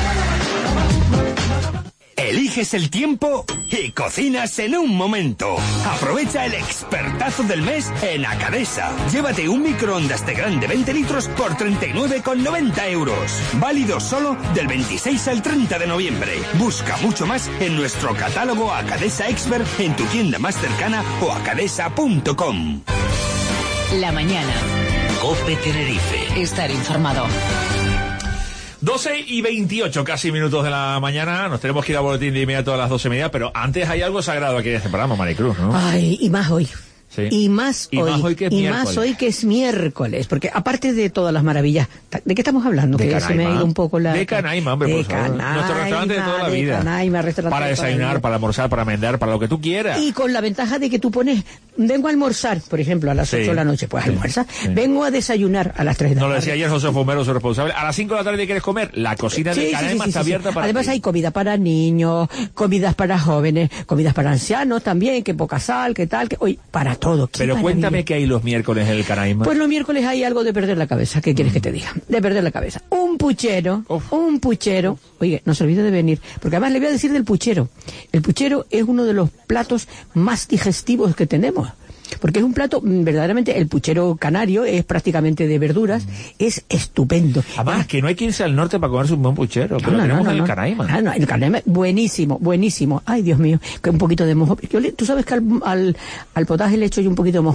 [SPEAKER 10] Eliges el tiempo y cocinas en un momento. Aprovecha el expertazo del mes en Acadesa. Llévate un microondas de grande veinte litros por treinta y nueve con noventa euros. Válido solo del veintiséis al treinta de noviembre. Busca mucho más en nuestro catálogo Acadesa Expert en tu tienda más cercana o acadesa punto com.
[SPEAKER 5] La mañana.
[SPEAKER 4] COPE Tenerife.
[SPEAKER 5] Estar informado.
[SPEAKER 2] doce y veintiocho, casi minutos de la mañana. Nos tenemos que ir a boletín de inmediato a las doce y media, pero antes hay algo sagrado aquí en este programa, Maricruz, ¿no?
[SPEAKER 11] Ay, y más hoy.
[SPEAKER 2] Sí.
[SPEAKER 11] Y más
[SPEAKER 2] y
[SPEAKER 11] hoy.
[SPEAKER 2] Más hoy que es
[SPEAKER 11] y
[SPEAKER 2] miércoles.
[SPEAKER 11] más hoy que es miércoles. Porque aparte de todas las maravillas, ¿de qué estamos hablando?
[SPEAKER 2] De
[SPEAKER 11] que
[SPEAKER 2] Canaima.
[SPEAKER 11] se me ha ido un poco la...
[SPEAKER 2] De Canaima, hombre,
[SPEAKER 11] de
[SPEAKER 2] por favor.
[SPEAKER 11] Canaima,
[SPEAKER 2] Nuestro restaurante de toda la vida.
[SPEAKER 11] De Canaima, restaurante
[SPEAKER 2] para
[SPEAKER 11] de toda la
[SPEAKER 2] desayunar,
[SPEAKER 11] vida.
[SPEAKER 2] para almorzar, para merendar, para lo que tú quieras.
[SPEAKER 11] Y con la ventaja de que tú pones, vengo a almorzar, por ejemplo, a las
[SPEAKER 2] Sí.
[SPEAKER 11] ocho de la noche, pues
[SPEAKER 2] Sí.
[SPEAKER 11] almuerza.
[SPEAKER 2] Sí.
[SPEAKER 11] Vengo a desayunar a las tres de la
[SPEAKER 2] Nos
[SPEAKER 11] tarde.
[SPEAKER 2] lo decía ayer José Fumero, su responsable. A las cinco de la tarde quieres comer. La cocina
[SPEAKER 11] Sí,
[SPEAKER 2] de
[SPEAKER 11] sí,
[SPEAKER 2] Canaima
[SPEAKER 11] sí, sí,
[SPEAKER 2] está
[SPEAKER 11] sí, sí.
[SPEAKER 2] abierta para
[SPEAKER 11] Además
[SPEAKER 2] ti.
[SPEAKER 11] hay comida para niños, comidas para jóvenes, comidas para ancianos también, que poca sal, que tal, que hoy para todo. Qué
[SPEAKER 2] Pero
[SPEAKER 11] maravilla.
[SPEAKER 2] cuéntame qué hay los miércoles en el Canaima.
[SPEAKER 11] Pues los miércoles hay algo de perder la cabeza. ¿Qué quieres que te diga? De perder la cabeza. Un puchero, un puchero. Oye, no se olvide de venir, porque además le voy a decir del puchero. El puchero es uno de los platos más digestivos que tenemos. Porque es un plato, mm, verdaderamente, el puchero canario es prácticamente de verduras, es estupendo.
[SPEAKER 2] Además, que no hay que irse al norte para comerse un buen puchero, pero
[SPEAKER 11] no,
[SPEAKER 2] tenemos
[SPEAKER 11] no,
[SPEAKER 2] en el
[SPEAKER 11] no.
[SPEAKER 2] Canaima.
[SPEAKER 11] Ah, no, el Canaima, buenísimo, buenísimo. Ay, Dios mío, que un poquito de mojo. Yo le- tú sabes que al, al, al potaje le echo yo un poquito de mojo.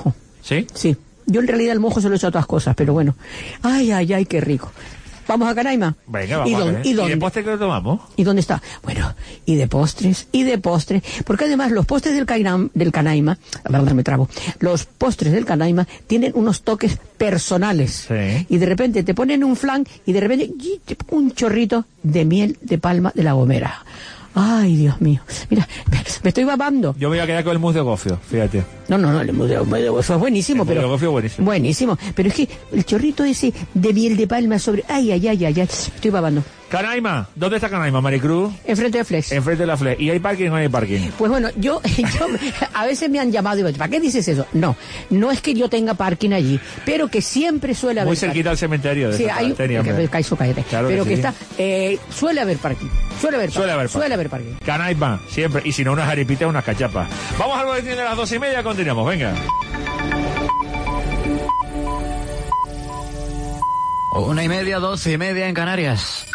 [SPEAKER 2] ¿Sí?
[SPEAKER 11] Sí. Yo en realidad el mojo se lo he hecho a otras cosas, pero bueno. Ay, ay, ay, qué rico. ¿Vamos a Canaima?
[SPEAKER 2] Venga, vamos
[SPEAKER 11] ¿Y,
[SPEAKER 2] a
[SPEAKER 11] dónde,
[SPEAKER 2] ver.
[SPEAKER 11] ¿Y, dónde?
[SPEAKER 2] ¿Y de postre qué lo tomamos?
[SPEAKER 11] ¿Y dónde está? Bueno, y de postres, y de postres, porque además los postres del, Cainam, del Canaima, a ver, me trabo, los postres del Canaima tienen unos toques personales.
[SPEAKER 2] Sí.
[SPEAKER 11] Y de repente te ponen un flan y de repente un chorrito de miel de palma de La Gomera. Ay, Dios mío. Mira, me estoy babando.
[SPEAKER 2] Yo me voy a quedar con el mousse de gofio, fíjate.
[SPEAKER 11] No, no, no, el mousse de gofio es buenísimo,
[SPEAKER 2] el
[SPEAKER 11] pero...
[SPEAKER 2] El mousse de gofio es buenísimo.
[SPEAKER 11] Buenísimo. Pero es que el chorrito ese de miel de palma sobre... Ay, ay, ay, ay, ay. Estoy babando.
[SPEAKER 2] Canaima. ¿Dónde está Canaima, Maricruz?
[SPEAKER 11] Enfrente de Flex.
[SPEAKER 2] Enfrente de la Flex. ¿Y hay parking o no hay parking?
[SPEAKER 11] Pues bueno, yo, yo a veces me han llamado y digo, ¿para qué dices eso? No, no es que yo tenga parking allí, pero que siempre suele haber
[SPEAKER 2] Muy cerquita al cementerio de
[SPEAKER 11] sí,
[SPEAKER 2] Santa
[SPEAKER 11] hay,
[SPEAKER 2] Artenia,
[SPEAKER 11] que, cállate, cállate.
[SPEAKER 2] Claro
[SPEAKER 11] pero
[SPEAKER 2] que
[SPEAKER 11] que,
[SPEAKER 2] sí.
[SPEAKER 11] está, eh, suele haber parking, suele haber parking,
[SPEAKER 2] Suele haber parking.
[SPEAKER 11] Suele haber parking.
[SPEAKER 2] Canaima, siempre. Y si no, unas jaripitas, unas cachapas. Vamos al boletín de las dos y media, continuamos, venga.
[SPEAKER 3] Una y media, doce y media en Canarias.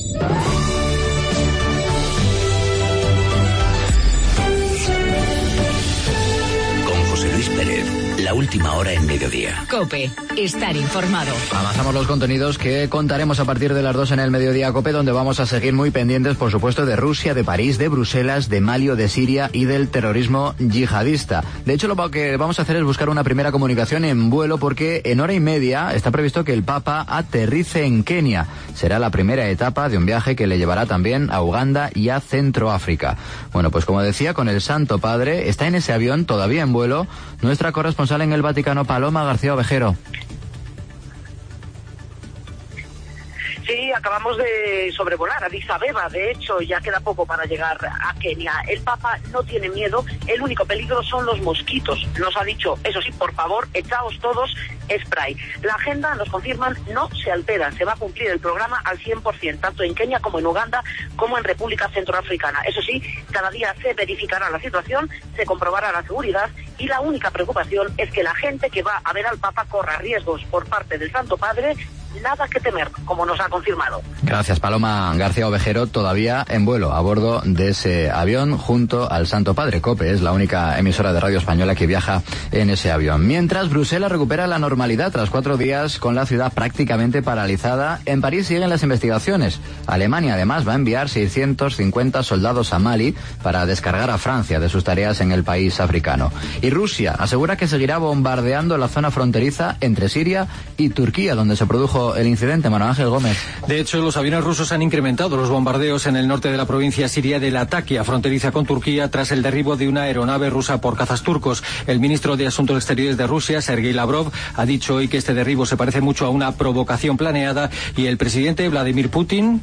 [SPEAKER 4] Con José Luis Pérez, la última hora en mediodía.
[SPEAKER 5] COPE, estar informado.
[SPEAKER 3] Avanzamos los contenidos que contaremos a partir de las dos en el mediodía COPE, donde vamos a seguir muy pendientes, por supuesto, de Rusia, de París, de Bruselas, de Mali, de Siria y del terrorismo yihadista. De hecho, lo que vamos a hacer es buscar una primera comunicación en vuelo, porque en hora y media está previsto que el Papa aterrice en Kenia. Será la primera etapa de un viaje que le llevará también a Uganda y a Centroáfrica. Bueno, pues como decía, con el Santo Padre está en ese avión todavía en vuelo nuestra corresponsal en el Vaticano, Paloma García Ovejero.
[SPEAKER 12] Sí, acabamos de sobrevolar Addis Abeba, de hecho ya queda poco para llegar a Kenia. El Papa no tiene miedo, el único peligro son los mosquitos. Nos ha dicho, eso sí, por favor, echaos todos spray. La agenda, nos confirman, no se altera, se va a cumplir el programa al cien por ciento, tanto en Kenia como en Uganda, como en República Centroafricana. Eso sí, cada día se verificará la situación, se comprobará la seguridad y la única preocupación es que la gente que va a ver al Papa corra riesgos por parte del Santo Padre. Nada que temer, como nos ha confirmado.
[SPEAKER 3] Gracias, Paloma García Ovejero, todavía en vuelo a bordo de ese avión junto al Santo Padre. COPE es la única emisora de radio española que viaja en ese avión. Mientras, Bruselas recupera la normalidad tras cuatro días con la ciudad prácticamente paralizada. En París siguen las investigaciones. Alemania, además, va a enviar seiscientos cincuenta soldados a Mali para descargar a Francia de sus tareas en el país africano. Y Rusia asegura que seguirá bombardeando la zona fronteriza entre Siria y Turquía, donde se produjo el incidente. Manuel Ángel Gómez.
[SPEAKER 13] De hecho, los aviones rusos han incrementado los bombardeos en el norte de la provincia siria de Latakia, fronteriza con Turquía, tras el derribo de una aeronave rusa por cazas turcos. El ministro de Asuntos Exteriores de Rusia, Sergei Lavrov, ha dicho hoy que este derribo se parece mucho a una provocación planeada, y el presidente Vladimir Putin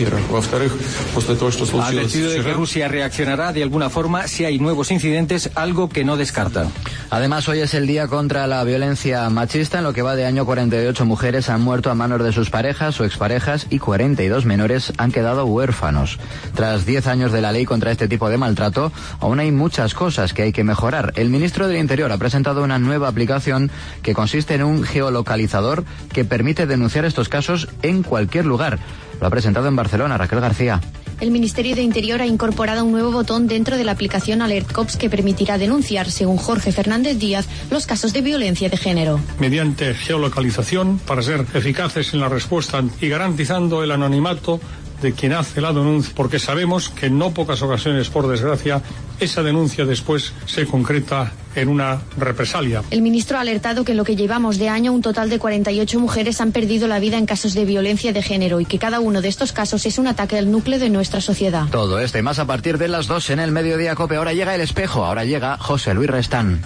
[SPEAKER 13] ha advertido de que Rusia reaccionará de alguna forma si hay nuevos incidentes, algo que no descarta.
[SPEAKER 3] Además, hoy es el día contra la violencia machista. En lo que va de año, cuarenta y ocho mujeres han muerto a manos de sus parejas o exparejas y cuarenta y dos menores han quedado huérfanos. Tras diez años de la ley contra este tipo de maltrato, aún hay muchas cosas que hay que mejorar. El ministro del Interior ha presentado una nueva aplicación que consiste en un geolocalizador que permite denunciar estos casos en cualquier lugar. Lo ha presentado en Barcelona Raquel García.
[SPEAKER 15] El Ministerio de Interior ha incorporado un nuevo botón dentro de la aplicación AlertCops que permitirá denunciar, según Jorge Fernández Díaz, los casos de violencia de género.
[SPEAKER 25] Mediante geolocalización, para ser eficaces en la respuesta y garantizando el anonimato de quien hace la denuncia, porque sabemos que en no pocas ocasiones, por desgracia, esa denuncia después se concreta en una represalia.
[SPEAKER 15] El ministro ha alertado que en lo que llevamos de año un total de cuarenta y ocho mujeres han perdido la vida en casos de violencia de género y que cada uno de estos casos es un ataque al núcleo de nuestra sociedad.
[SPEAKER 3] Todo esto y más a partir de las dos en el Mediodía COPE. Ahora llega El Espejo, ahora llega José Luis Restán.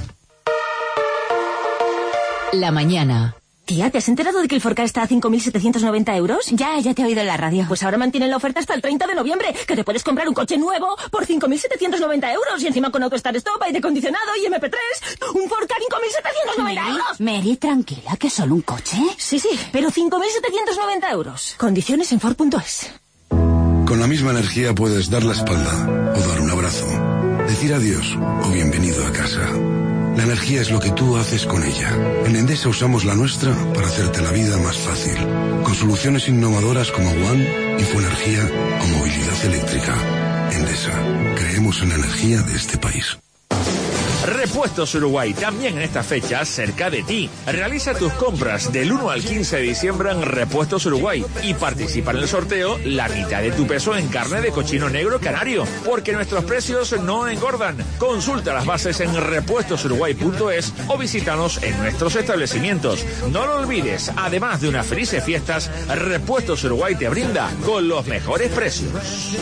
[SPEAKER 5] La mañana.
[SPEAKER 26] Tía, ¿te has enterado de que el Forcar está a cinco mil setecientos noventa euros? Ya, ya te he oído en la radio. Pues ahora mantienen la oferta hasta el treinta de noviembre, que te puedes comprar un coche nuevo por cinco mil setecientos noventa euros y encima con AutoStart Stop, aire acondicionado y eme pe tres. ¡Un Forcar cinco mil setecientos noventa euros! Mary, tranquila, ¿que solo un coche? Sí, sí, pero cinco mil setecientos noventa euros. Condiciones en Ford punto es.
[SPEAKER 27] Con la misma energía puedes dar la espalda o dar un abrazo, decir adiós o bienvenido a casa. La energía es lo que tú haces con ella. En Endesa usamos la nuestra para hacerte la vida más fácil. Con soluciones innovadoras como One, Infoenergía o movilidad eléctrica. Endesa, creemos en la energía de este país.
[SPEAKER 2] Repuestos Uruguay, también en estas fechas cerca de ti. Realiza tus compras del uno al quince de diciembre en Repuestos Uruguay y participa en el sorteo la mitad de tu peso en carne de cochino negro canario, porque nuestros precios no engordan. Consulta las bases en repuestos uruguay punto es o visítanos en nuestros establecimientos. No lo olvides, además de unas felices fiestas, Repuestos Uruguay te brinda con los mejores precios.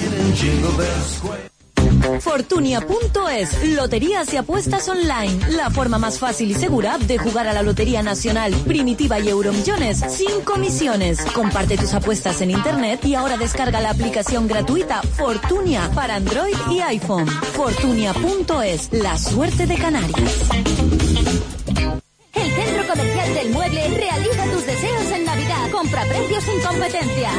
[SPEAKER 19] Fortunia punto es, loterías y apuestas online, la forma más fácil y segura de jugar a la Lotería Nacional, Primitiva y Euromillones sin comisiones. Comparte tus apuestas en internet y ahora descarga la aplicación gratuita Fortunia para Android y iPhone. Fortunia punto es, la suerte de Canarias.
[SPEAKER 1] El Centro Comercial del Mueble realiza tus deseos en Navidad. Compra precios sin competencia.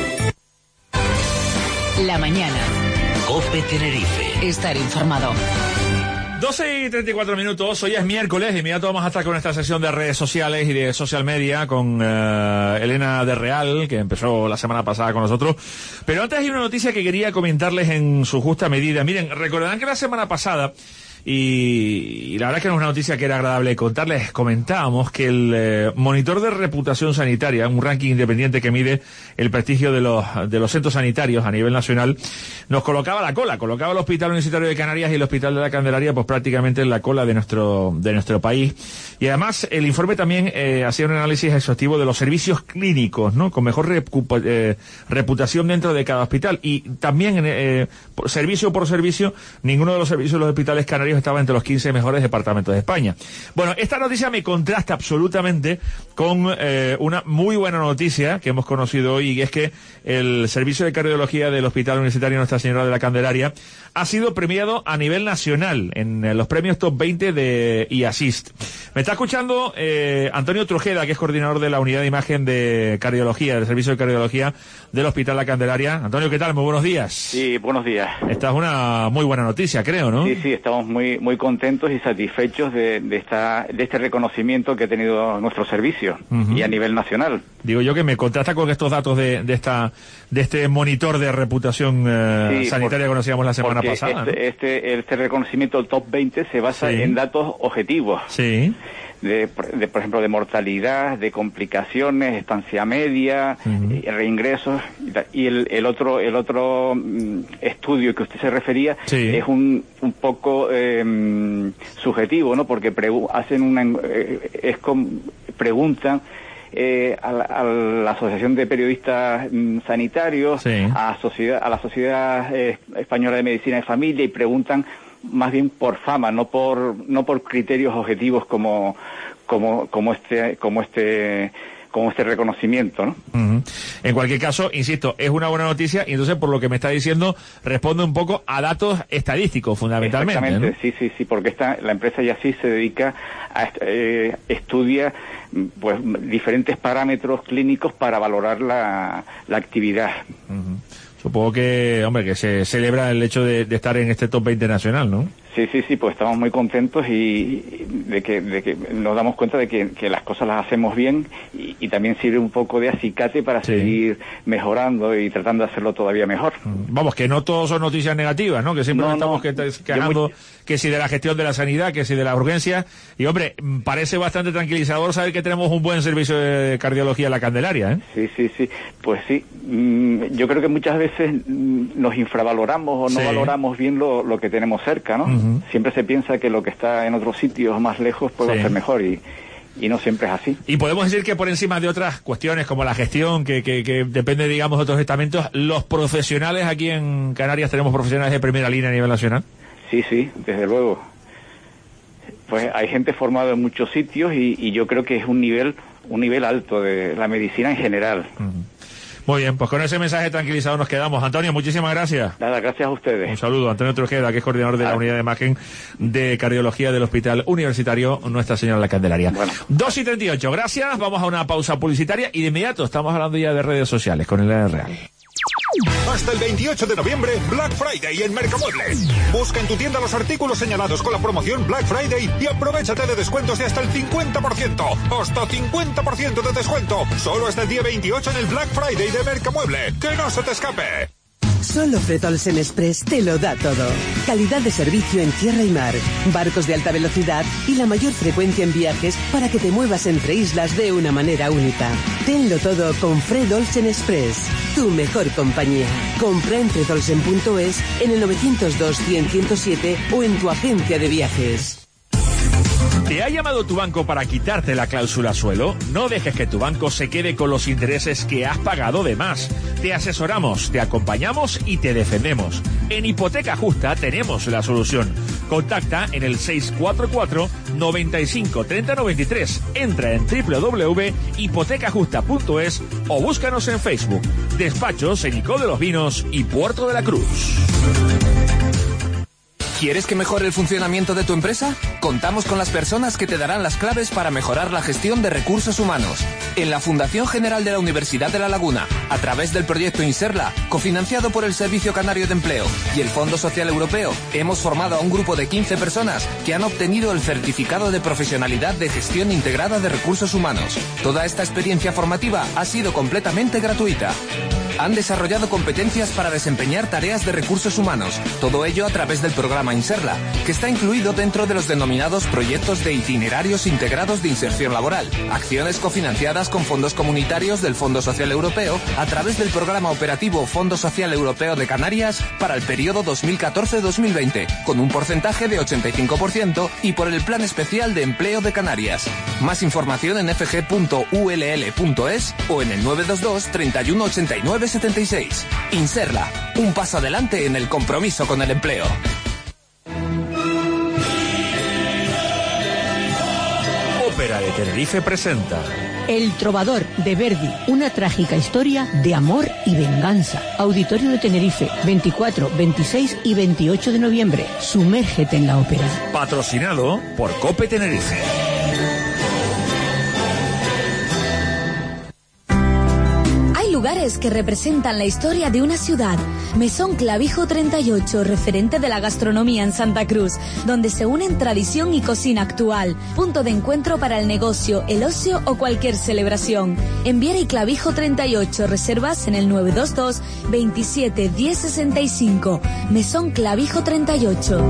[SPEAKER 18] La mañana.
[SPEAKER 4] COPE Tenerife.
[SPEAKER 18] Estar informado.
[SPEAKER 2] doce y treinta y cuatro minutos, hoy es miércoles, de inmediato vamos a estar con esta sesión de redes sociales y de social media con uh, Elena de Real, que empezó la semana pasada con nosotros. Pero antes hay una noticia que quería comentarles en su justa medida. Miren, recordarán que la semana pasada, y, y la verdad es que no es una noticia que era agradable contarles, comentábamos que el eh, monitor de reputación sanitaria, un ranking independiente que mide el prestigio de los de los centros sanitarios a nivel nacional, nos colocaba la cola, colocaba el Hospital Universitario de Canarias y el Hospital de la Candelaria pues prácticamente en la cola de nuestro de nuestro país. Y además el informe también eh, hacía un análisis exhaustivo de los servicios clínicos, ¿no? Con mejor repu- eh, reputación dentro de cada hospital. Y también eh, por servicio por servicio, ninguno de los servicios de los hospitales canarios estaba entre los quince mejores departamentos de España. Bueno, esta noticia me contrasta absolutamente con eh, una muy buena noticia que hemos conocido hoy, y es que el servicio de cardiología del Hospital Universitario Nuestra Señora de la Candelaria ha sido premiado a nivel nacional en eh, los premios Top veinte de I A S I S T. Me está escuchando eh, Antonio Trujeda, que es coordinador de la unidad de imagen de cardiología, del servicio de cardiología del Hospital La Candelaria. Antonio, ¿qué tal? Muy buenos días.
[SPEAKER 14] Sí, buenos días.
[SPEAKER 2] Esta es una muy buena noticia, creo, ¿no?
[SPEAKER 14] Sí, sí, estamos muy muy contentos y satisfechos de, de esta de este reconocimiento que ha tenido nuestro servicio, uh-huh, y a nivel nacional.
[SPEAKER 2] Digo yo que me contrasta con estos datos de, de esta de este monitor de reputación eh, sí, sanitaria por, que conocíamos la semana pasada.
[SPEAKER 14] Este, ¿no? este, este reconocimiento, el Top veinte, se basa sí. en datos objetivos.
[SPEAKER 2] Sí.
[SPEAKER 14] De, de, por ejemplo, de mortalidad, de complicaciones, estancia media, uh-huh, reingresos, y el, el otro el otro mm, estudio que usted se refería sí. es un un poco eh, subjetivo, ¿no? Porque pregu- hacen una eh, es con, preguntan Eh, a, la, a la Asociación de Periodistas mm, Sanitarios, sí. a, sociedad, a la Sociedad eh, Española de Medicina de Familia, y preguntan más bien por fama, no por no por criterios objetivos como como como este como este como este reconocimiento, ¿no?
[SPEAKER 2] Uh-huh. En cualquier caso, insisto, es una buena noticia, y entonces, por lo que me está diciendo, responde un poco a datos estadísticos, fundamentalmente.
[SPEAKER 14] Exactamente,
[SPEAKER 2] ¿no?
[SPEAKER 14] sí, sí, sí, porque esta, la empresa ya sí se dedica a eh, estudia pues diferentes parámetros clínicos para valorar la, la actividad.
[SPEAKER 2] Uh-huh. Supongo que, hombre, que se celebra el hecho de, de estar en este top veinte nacional, ¿no?
[SPEAKER 14] Sí, sí, sí, pues estamos muy contentos y de que, de que nos damos cuenta de que, que las cosas las hacemos bien, y, y también sirve un poco de acicate para sí. seguir mejorando y tratando de hacerlo todavía mejor.
[SPEAKER 2] Vamos, que no todo son noticias negativas, ¿no? Que siempre no, estamos no. quejando, muy... que si de la gestión de la sanidad, que si de la urgencia, y hombre, parece bastante tranquilizador saber que tenemos un buen servicio de cardiología en la Candelaria, ¿eh?
[SPEAKER 14] Sí, sí, sí, pues sí, yo creo que muchas veces nos infravaloramos o no sí. valoramos bien lo, lo que tenemos cerca, ¿no? Uh-huh. Siempre se piensa que lo que está en otros sitios más lejos puede sí. ser mejor, y y no siempre es así.
[SPEAKER 2] Y podemos decir que por encima de otras cuestiones como la gestión, que, que, que depende, digamos, de otros estamentos, los profesionales aquí en Canarias, tenemos profesionales de primera línea a nivel nacional.
[SPEAKER 14] Sí, sí, desde luego. Pues hay gente formada en muchos sitios, y, y yo creo que es un nivel un nivel alto de la medicina en general.
[SPEAKER 2] Uh-huh. Muy bien, pues con ese mensaje tranquilizado nos quedamos. Antonio, muchísimas gracias.
[SPEAKER 14] Nada, gracias a ustedes.
[SPEAKER 2] Un saludo. Antonio Trujeda, que es coordinador de la unidad de imagen de cardiología del Hospital Universitario Nuestra Señora de la Candelaria. Bueno. dos y treinta y ocho, gracias. Vamos a una pausa publicitaria y de inmediato estamos hablando ya de redes sociales con el Real.
[SPEAKER 16] Hasta el veintiocho de noviembre, Black Friday en Mercamueble. Busca en tu tienda los artículos señalados con la promoción Black Friday y aprovéchate de descuentos de hasta el cincuenta por ciento. Hasta cincuenta por ciento de descuento. Solo hasta el día veintiocho en el Black Friday de Mercamueble. ¡Que no se te escape!
[SPEAKER 6] Solo Fred Olsen Express te lo da todo. Calidad de servicio en tierra y mar, barcos de alta velocidad y la mayor frecuencia en viajes para que te muevas entre islas de una manera única. Tenlo todo con Fred Olsen Express, tu mejor compañía. Compra en fred olsen punto es, en el novecientos dos, cien, ciento siete o en tu agencia de viajes.
[SPEAKER 2] ¿Te ha llamado tu banco para quitarte la cláusula suelo? No dejes que tu banco se quede con los intereses que has pagado de más. Te asesoramos, te acompañamos y te defendemos. En Hipoteca Justa tenemos la solución. Contacta en el seis cuatro cuatro, noventa y cinco, treinta, noventa y tres. Entra en doble u doble u doble u punto hipoteca justa punto es o búscanos en Facebook. Despachos en Icó de los Vinos y Puerto de la Cruz.
[SPEAKER 7] ¿Quieres que mejore el funcionamiento de tu empresa? Contamos con las personas que te darán las claves para mejorar la gestión de recursos humanos. En la Fundación General de la Universidad de La Laguna, a través del proyecto Inserla, cofinanciado por el Servicio Canario de Empleo y el Fondo Social Europeo, hemos formado a un grupo de quince personas que han obtenido el certificado de profesionalidad de gestión integrada de recursos humanos. Toda esta experiencia formativa ha sido completamente gratuita. Han desarrollado competencias para desempeñar tareas de recursos humanos, todo ello a través del programa Inserla, que está incluido dentro de los denominados proyectos de itinerarios integrados de inserción laboral, acciones cofinanciadas con fondos comunitarios del Fondo Social Europeo a través del programa operativo Fondo Social Europeo de Canarias para el periodo dos mil catorce a dos mil veinte, con un porcentaje de ochenta y cinco por ciento y por el Plan Especial de Empleo de Canarias. Más información en f g punto u l l punto es o en el nueve dos dos, treinta y uno, ochenta y nueve, setenta y seis. Inserla, un paso adelante en el compromiso con el empleo.
[SPEAKER 2] Ópera de Tenerife presenta
[SPEAKER 11] El Trovador de Verdi, una trágica historia de amor y venganza. Auditorio de Tenerife, veinticuatro, veintiséis y veintiocho de noviembre. Sumérgete en la ópera.
[SPEAKER 2] Patrocinado por Cope Tenerife.
[SPEAKER 1] Lugares que representan la historia de una ciudad. Mesón Clavijo treinta y ocho, referente de la gastronomía en Santa Cruz, donde se unen tradición y cocina actual. Punto de encuentro para el negocio, el ocio o cualquier celebración. En Viera y Clavijo treinta y ocho, reservas en el nueve dos dos, veintisiete, diez, sesenta y cinco. Mesón Clavijo treinta y ocho.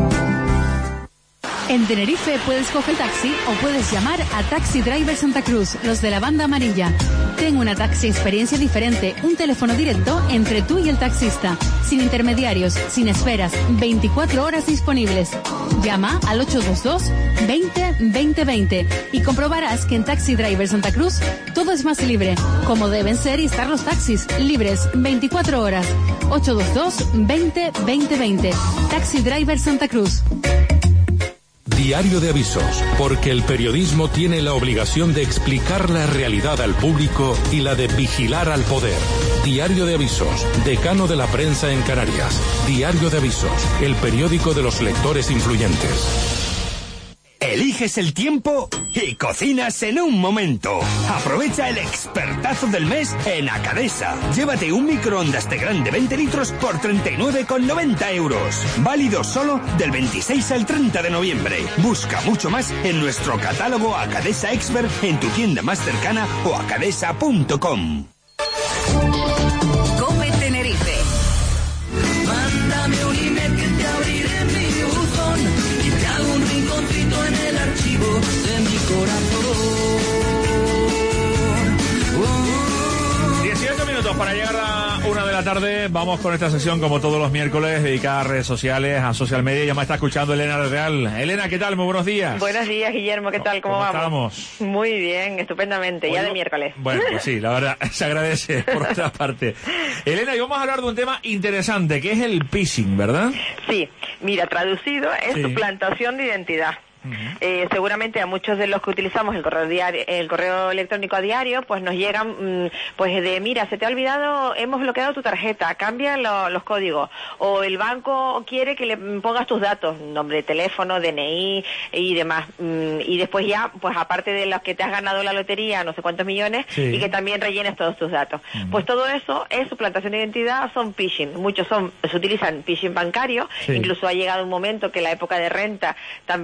[SPEAKER 18] En Tenerife puedes coger taxi o puedes llamar a Taxi Driver Santa Cruz, los de la banda amarilla. Ten una taxi experiencia diferente, un teléfono directo entre tú y el taxista, sin intermediarios, sin esperas, veinticuatro horas disponibles. Llama al ocho dos dos, veinte, veinte, veinte y comprobarás que en Taxi Driver Santa Cruz todo es más libre, como deben ser y estar los taxis, libres veinticuatro horas. ocho dos dos, veinte, veinte, veinte. Taxi Driver Santa Cruz.
[SPEAKER 17] Diario de Avisos, porque el periodismo tiene la obligación de explicar la realidad al público y la de vigilar al poder. Diario de Avisos, decano de la prensa en Canarias. Diario de Avisos, el periódico de los lectores influyentes.
[SPEAKER 10] Eliges el tiempo y cocinas en un momento. Aprovecha el expertazo del mes en Acadesa. Llévate un microondas de grande veinte litros por treinta y nueve con noventa euros. Válido solo del veintiséis al treinta de noviembre. Busca mucho más en nuestro catálogo Acadesa Expert en tu tienda más cercana o acadesa punto com.
[SPEAKER 9] Cope Tenerife.
[SPEAKER 20] Mándame un email que te abriré mi buzón y te hago un rinconcito en el archivo de mi corazón.
[SPEAKER 2] dieciocho minutos para llegar a una de la tarde. Vamos con esta sesión como todos los miércoles dedicada a redes sociales, a social media. Ya me está escuchando Elena Real. Elena, ¿qué tal? Muy buenos días.
[SPEAKER 21] Buenos días, Guillermo. ¿Qué tal? ¿Cómo,
[SPEAKER 2] ¿Cómo
[SPEAKER 21] vamos?
[SPEAKER 2] estamos?
[SPEAKER 21] Muy bien, estupendamente. Hoy ya de miércoles.
[SPEAKER 2] Bueno, pues sí, la verdad, se agradece por otra parte. Elena, y vamos a hablar de un tema interesante, que es el phishing, ¿verdad?
[SPEAKER 21] Sí, mira, traducido es
[SPEAKER 2] Sí.
[SPEAKER 21] suplantación de identidad. Eh, seguramente a muchos de los que utilizamos el correo diario, el correo electrónico a diario, pues nos llegan mmm, pues de mira, se te ha olvidado, hemos bloqueado tu tarjeta, cambia lo, los códigos, o el banco quiere que le pongas tus datos, nombre, teléfono, D N I y demás, mm, y después ya, pues aparte de los que te has ganado la lotería, no sé cuántos millones,
[SPEAKER 23] Sí.
[SPEAKER 21] y que también rellenes todos tus datos. Uh-huh. Pues todo eso es suplantación de identidad, son phishing, muchos son, se utilizan phishing bancario,
[SPEAKER 23] Sí.
[SPEAKER 21] incluso ha llegado un momento que la época de renta también pasa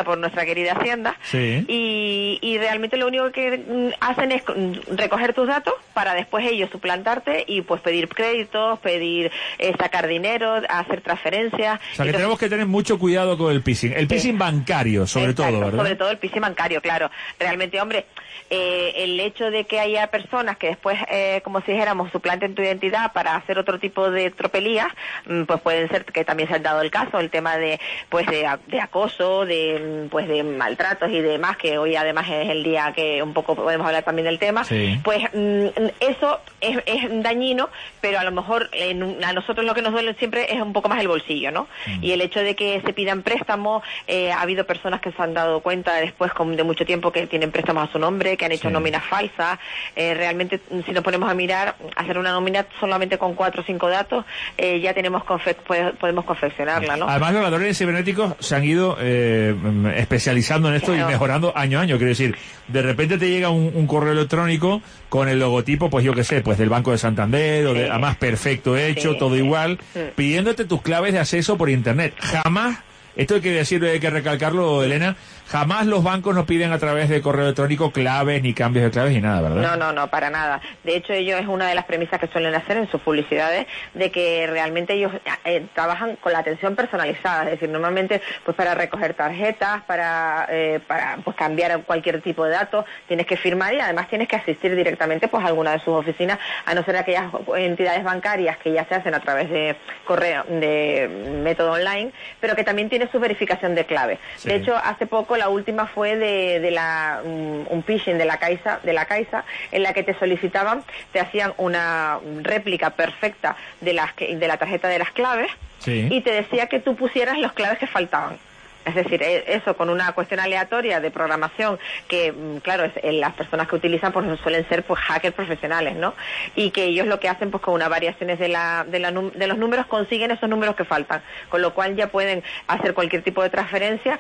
[SPEAKER 21] pasa por nuestra querida Hacienda,
[SPEAKER 2] sí.
[SPEAKER 21] y, y realmente lo único que mm, hacen es mm, recoger tus datos para después ellos suplantarte y pues pedir créditos, pedir eh, sacar dinero, hacer transferencias.
[SPEAKER 2] O sea, que
[SPEAKER 21] Entonces,
[SPEAKER 2] tenemos que tener mucho cuidado con el phishing. El phishing
[SPEAKER 21] eh,
[SPEAKER 2] bancario, sobre
[SPEAKER 21] exacto,
[SPEAKER 2] todo, ¿verdad?
[SPEAKER 21] Sobre todo el phishing bancario, claro. Realmente, hombre, eh, el hecho de que haya personas que después, eh, como si dijéramos, suplanten tu identidad para hacer otro tipo de tropelías, pues pueden ser que también se ha dado el caso, el tema de pues de, de acoso, de pues de maltratos y demás, que hoy además es el día que un poco podemos hablar también del tema.
[SPEAKER 2] Sí.
[SPEAKER 21] Pues mm, eso es, es dañino, pero a lo mejor en, a nosotros lo que nos duele siempre es un poco más el bolsillo, ¿no? Mm. Y el hecho de que se pidan préstamos, eh, ha habido personas que se han dado cuenta después con, de mucho tiempo que tienen préstamos a su nombre, que han hecho sí. nóminas falsas. Eh, realmente, si nos ponemos a mirar, hacer una nómina solamente con cuatro o cinco datos, eh, ya tenemos confe podemos confeccionarla, ¿no?
[SPEAKER 2] Además, los ladrones cibernéticos se han ido eh, especializando en esto claro. y mejorando año a año. Quiero decir, de repente te llega un, un correo electrónico con el logotipo, pues yo qué sé, pues del Banco de Santander, o de, sí. además perfecto hecho, sí. todo igual, sí. pidiéndote tus claves de acceso por Internet. Jamás, esto hay que decirlo, hay que recalcarlo, Elena, jamás los bancos nos piden a través de correo electrónico claves, ni cambios de claves, ni nada, ¿verdad?
[SPEAKER 21] No, no, no, para nada. De hecho, ellos es una de las premisas que suelen hacer en sus publicidades, de que realmente ellos eh, trabajan con la atención personalizada, es decir, normalmente pues para recoger tarjetas, para eh, para pues cambiar cualquier tipo de datos, tienes que firmar y además tienes que asistir directamente pues a alguna de sus oficinas, a no ser aquellas entidades bancarias que ya se hacen a través de correo, de método online, pero que también tiene su verificación de clave. Sí. De hecho, hace poco la última fue de, de la um, un phishing de la Caixa, de la Caixa, en la que te solicitaban, te hacían una réplica perfecta de las de la tarjeta de las claves sí. y te decía que tú pusieras las claves que faltaban. Es decir, eso con una cuestión aleatoria de programación que, claro, es, las personas que utilizan pues suelen ser pues hackers profesionales, ¿no? Y que ellos lo que hacen pues con unas variaciones de, la, de, la, de los números consiguen esos números que faltan, con lo cual ya pueden hacer cualquier tipo de transferencia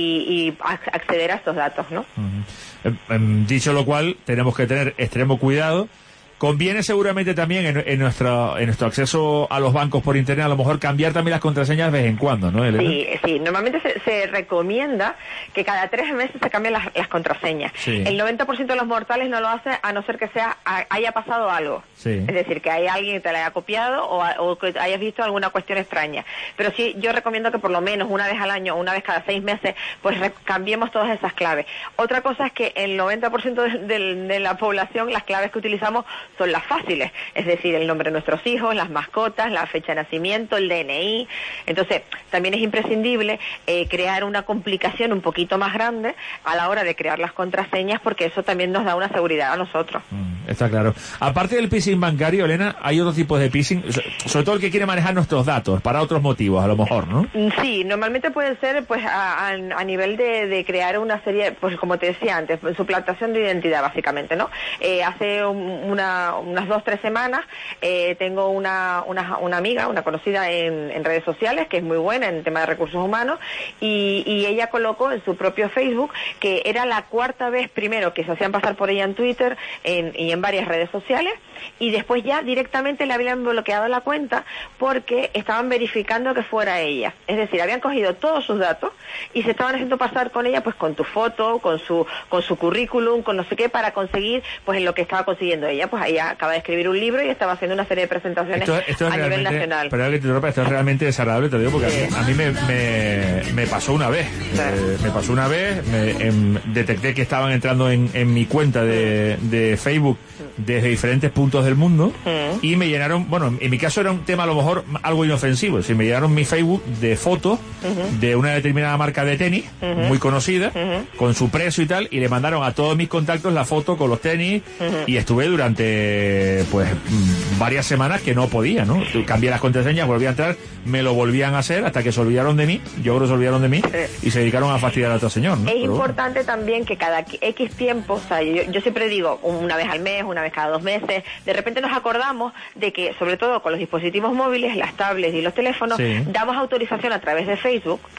[SPEAKER 21] y, y acceder a esos datos, ¿no?
[SPEAKER 2] Uh-huh. eh, dicho lo cual, tenemos que tener extremo cuidado. Conviene seguramente también en, en, nuestro, en nuestro acceso a los bancos por internet, a lo mejor cambiar también las contraseñas de vez en cuando, ¿no, Elena?
[SPEAKER 21] Sí, sí. Normalmente se, se recomienda que cada tres meses se cambien las, las contraseñas. Sí. El noventa por ciento de los mortales no lo hace a no ser que sea a, haya pasado algo. Sí. Es decir, que hay alguien que te la haya copiado o, a, o que hayas visto alguna cuestión extraña. Pero sí, yo recomiendo que por lo menos una vez al año o una vez cada seis meses, pues cambiemos todas esas claves. Otra cosa es que el noventa por ciento de, de, de la población, las claves que utilizamos son las fáciles, es decir, el nombre de nuestros hijos, las mascotas, la fecha de nacimiento, el D N I. Entonces, también es imprescindible eh, crear una complicación un poquito más grande a la hora de crear las contraseñas, porque eso también nos da una seguridad a nosotros.
[SPEAKER 2] Mm, está claro. Aparte del phishing bancario, Elena, hay otros tipos de phishing, sobre todo el que quiere manejar nuestros datos para otros motivos, a lo mejor, ¿no?
[SPEAKER 21] Sí, normalmente puede ser pues a, a, a nivel de, de crear una serie, pues como te decía antes, suplantación de identidad, básicamente, ¿no? Eh, hace un, una, una unas dos, tres semanas, eh, tengo una, una, una amiga, una conocida en, en redes sociales, que es muy buena en el tema de recursos humanos, y, y ella colocó en su propio Facebook que era la cuarta vez primero que se hacían pasar por ella en Twitter en, y en varias redes sociales, y después ya directamente le habían bloqueado la cuenta porque estaban verificando que fuera ella. Es decir, habían cogido todos sus datos y se estaban haciendo pasar con ella pues con tu foto, con su, con su currículum, con no sé qué, para conseguir pues en lo que estaba consiguiendo ella. Pues ella acaba de escribir un libro y estaba haciendo una serie de presentaciones esto, esto a nivel nacional.
[SPEAKER 2] Pero que te tropa, esto es realmente desagradable, te digo, porque sí. a mí, a mí me, me, me pasó una vez. Sí. Eh, me pasó una vez, me, em, detecté que estaban entrando en, en mi cuenta de, de Facebook desde diferentes puntos del mundo mm. y me llenaron, bueno, en mi caso era un tema a lo mejor algo inofensivo, es decir, me llenaron mi Facebook de fotos uh-huh. de una determinada marca de tenis, uh-huh. muy conocida, uh-huh. con su precio y tal, y le mandaron a todos mis contactos la foto con los tenis uh-huh. y estuve durante pues varias semanas que no podía, ¿no? Cambié las contraseñas, volví a entrar, me lo volvían a hacer hasta que se olvidaron de mí, yo creo que se olvidaron de mí sí. y se dedicaron a fastidiar a otro señor, ¿no?
[SPEAKER 21] Es
[SPEAKER 2] Pero
[SPEAKER 21] importante
[SPEAKER 2] bueno.
[SPEAKER 21] también que cada X tiempo, o sea, yo, yo siempre digo una vez al mes, una vez cada dos meses, de repente nos acordamos de que, sobre todo con los dispositivos móviles, las tablets y los teléfonos, sí. damos autorización a través de Facebook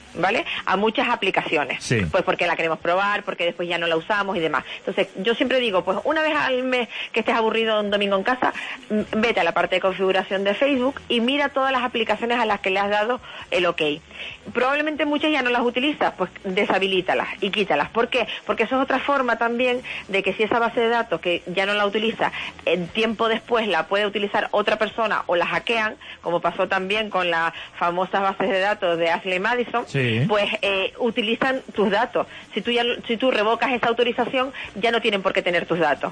[SPEAKER 21] ¿vale? A muchas aplicaciones.
[SPEAKER 2] Sí.
[SPEAKER 21] Pues porque la queremos probar, porque después ya no la usamos y demás. Entonces, yo siempre digo, pues una vez al mes que estés aburrido un domingo en casa, vete a la parte de configuración de Facebook y mira todas las aplicaciones a las que le has dado el OK. Probablemente muchas ya no las utilizas, pues deshabilítalas y quítalas. ¿Por qué? Porque eso es otra forma también de que si esa base de datos que ya no la utiliza, el tiempo después la puede utilizar otra persona o la hackean, como pasó también con las famosas bases de datos de Ashley Madison, sí. pues eh, utilizan tus datos. Si tú, ya, si tú revocas esa autorización, ya no tienen por qué tener tus datos.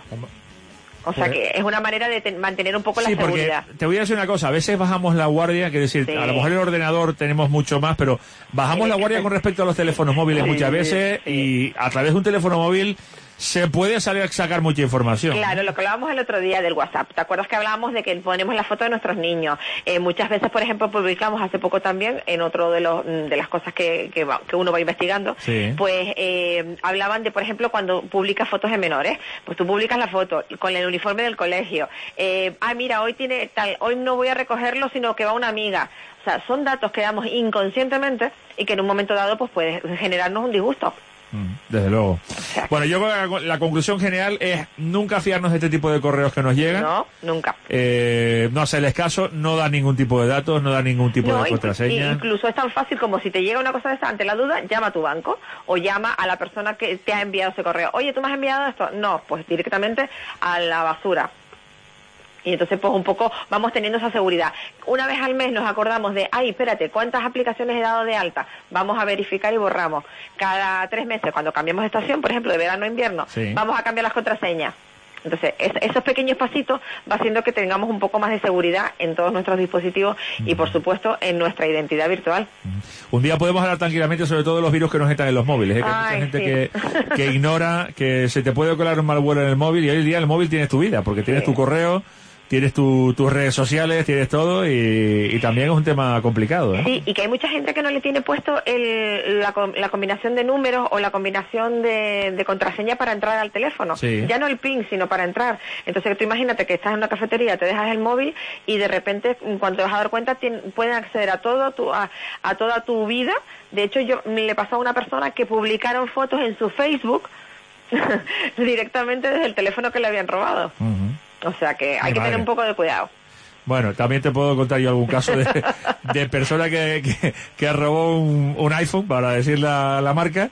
[SPEAKER 21] O sea que es una manera de ten, mantener un poco la
[SPEAKER 2] sí,
[SPEAKER 21] seguridad.
[SPEAKER 2] Porque te voy a decir una cosa, a veces bajamos la guardia, quiero decir, sí. a lo mejor en el ordenador tenemos mucho más, pero bajamos la guardia con respecto a los teléfonos móviles sí, muchas veces sí. y a través de un teléfono móvil se puede salir a sacar mucha información.
[SPEAKER 21] Claro, lo que hablábamos el otro día del WhatsApp. ¿Te acuerdas que hablábamos de que ponemos la foto de nuestros niños? Eh, muchas veces, por ejemplo, publicamos hace poco también, en otro de los de las cosas que, que, va, que uno va investigando, sí. pues eh, hablaban de, por ejemplo, cuando publicas fotos de menores, pues tú publicas la foto con el uniforme del colegio. Eh, ah, mira, hoy tiene tal, hoy no voy a recogerlo, sino que va una amiga. O sea, son datos que damos inconscientemente y que en un momento dado pues puede generarnos un disgusto.
[SPEAKER 2] Desde luego. Bueno, yo creo que la conclusión general es nunca fiarnos de este tipo de correos que nos llegan.
[SPEAKER 21] No, nunca.
[SPEAKER 2] Eh, no hacerles caso, no dar ningún tipo de datos, no dar ningún tipo no, de contraseña.
[SPEAKER 21] Incluso es tan fácil como si te llega una cosa de esta, ante la duda, llama a tu banco o llama a la persona que te ha enviado ese correo. Oye, ¿tú me has enviado esto? No, pues directamente a la basura. Y entonces, pues un poco vamos teniendo esa seguridad. Una vez al mes nos acordamos de, ay, espérate, ¿cuántas aplicaciones he dado de alta? Vamos a verificar y borramos. Cada tres meses, cuando cambiamos de estación, por ejemplo, de verano a invierno, sí. vamos a cambiar las contraseñas. Entonces, es, esos pequeños pasitos va haciendo que tengamos un poco más de seguridad en todos nuestros dispositivos y, por supuesto, en nuestra identidad virtual.
[SPEAKER 2] Un día podemos hablar tranquilamente sobre todo de los virus que nos entran en los móviles. ¿eh? Que
[SPEAKER 21] Ay,
[SPEAKER 2] hay mucha gente
[SPEAKER 21] sí.
[SPEAKER 2] que, que ignora que se te puede colar un malware en el móvil y hoy en día el móvil tienes tu vida, porque tienes sí. tu correo, tienes tu, tus redes sociales, tienes todo y, y también es un tema complicado, ¿eh?
[SPEAKER 21] Sí, y que hay mucha gente que no le tiene puesto el, la, la combinación de números o la combinación de, de contraseña para entrar al teléfono. Sí. Ya no el PIN, sino para entrar. Entonces tú imagínate que estás en una cafetería, te dejas el móvil y de repente, cuando te vas a dar cuenta, tienen, pueden acceder a todo tu, a, a toda tu vida. De hecho, yo me le pasó a una persona que publicaron fotos en su Facebook directamente desde el teléfono que le habían robado. Uh-huh. O sea que hay que tener un poco de cuidado.
[SPEAKER 2] Bueno, también te puedo contar yo algún caso de, de persona que, que, que robó un, un iPhone, para decir la, la marca,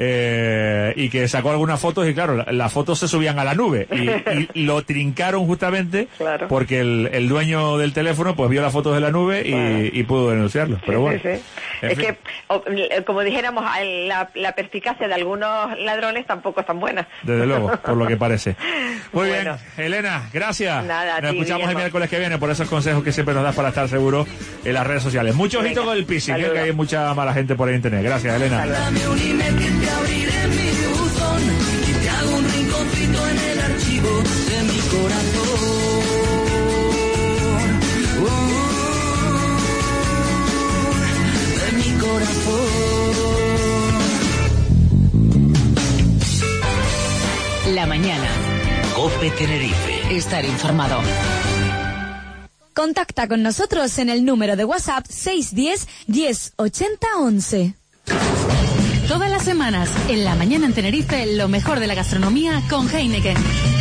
[SPEAKER 2] eh, y que sacó algunas fotos y claro, las la fotos se subían a la nube y, y lo trincaron justamente claro. porque el, el dueño del teléfono pues vio las fotos de la nube y, bueno. y pudo denunciarlo. Pero bueno.
[SPEAKER 21] Sí, sí. Es fin. que, o, como dijéramos, la, la perspicacia de algunos ladrones tampoco es tan buena.
[SPEAKER 2] Desde luego, por lo que parece. Muy bueno. bien, Elena, gracias.
[SPEAKER 21] Nada,
[SPEAKER 2] nos
[SPEAKER 21] ti,
[SPEAKER 2] escuchamos
[SPEAKER 21] Guillermo.
[SPEAKER 2] el miércoles que viene por esos consejos que siempre nos das para estar seguros en las redes sociales. Mucho ojito con el phishing, ¿eh? Que hay mucha mala gente por ahí en internet. Gracias, Elena.
[SPEAKER 20] Dame un email que te abriré mi buzón y te hago un rinconcito en el archivo de mi corazón.
[SPEAKER 18] La mañana.
[SPEAKER 4] COPE Tenerife.
[SPEAKER 18] Estar informado.
[SPEAKER 1] Contacta con nosotros en el número de WhatsApp seis uno cero, diez, ochenta, once.
[SPEAKER 18] Todas las semanas, en La Mañana en Tenerife, lo mejor de la gastronomía con Heineken.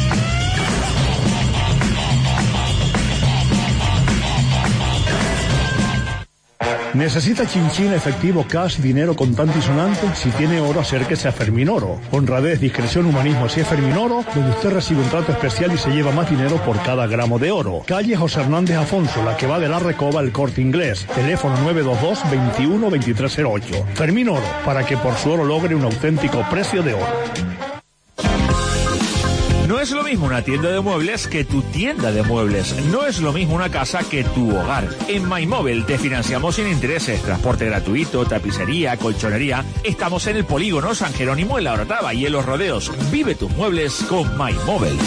[SPEAKER 8] ¿Necesita chinchín, efectivo, cash, dinero contante y sonante? Si tiene oro, acérquese a Ferminoro. Honradez, discreción, humanismo. Si es Ferminoro, donde usted recibe un trato especial y se lleva más dinero por cada gramo de oro. Calle José Hernández Afonso, la que va de la Recoba al Corte Inglés. Teléfono nueve dos dos, veintiuno, veintitrés cero ocho. Ferminoro, para que por su oro logre un auténtico precio de oro.
[SPEAKER 2] No es lo mismo una tienda de muebles que tu tienda de muebles. No es lo mismo una casa que tu hogar. En MyMobile te financiamos sin intereses, transporte gratuito, tapicería, colchonería. Estamos en el polígono San Jerónimo en La Orotava y en Los Rodeos. Vive tus muebles con MyMobile.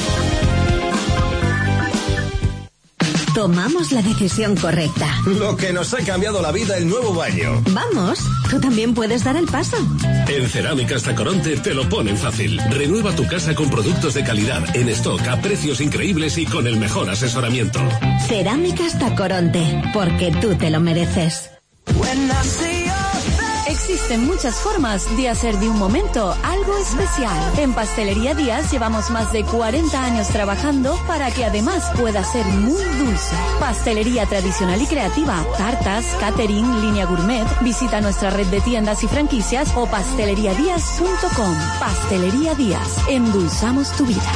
[SPEAKER 9] Tomamos la decisión correcta.
[SPEAKER 12] Lo que nos ha cambiado la vida, el nuevo baño.
[SPEAKER 9] Vamos, tú también puedes dar el paso.
[SPEAKER 13] En Cerámicas Tacoronte te lo ponen fácil. Renueva tu casa con productos de calidad, en stock, a precios increíbles y con el mejor asesoramiento.
[SPEAKER 9] Cerámicas Tacoronte, porque tú te lo mereces.
[SPEAKER 1] Existe Existen muchas formas de hacer de un momento algo especial. En Pastelería Díaz llevamos más de cuarenta años trabajando para que además pueda ser muy dulce. Pastelería tradicional y creativa, tartas, catering, línea gourmet. Visita nuestra red de tiendas y franquicias o pasteleriadíaz punto com. Pastelería Díaz, endulzamos tu vida.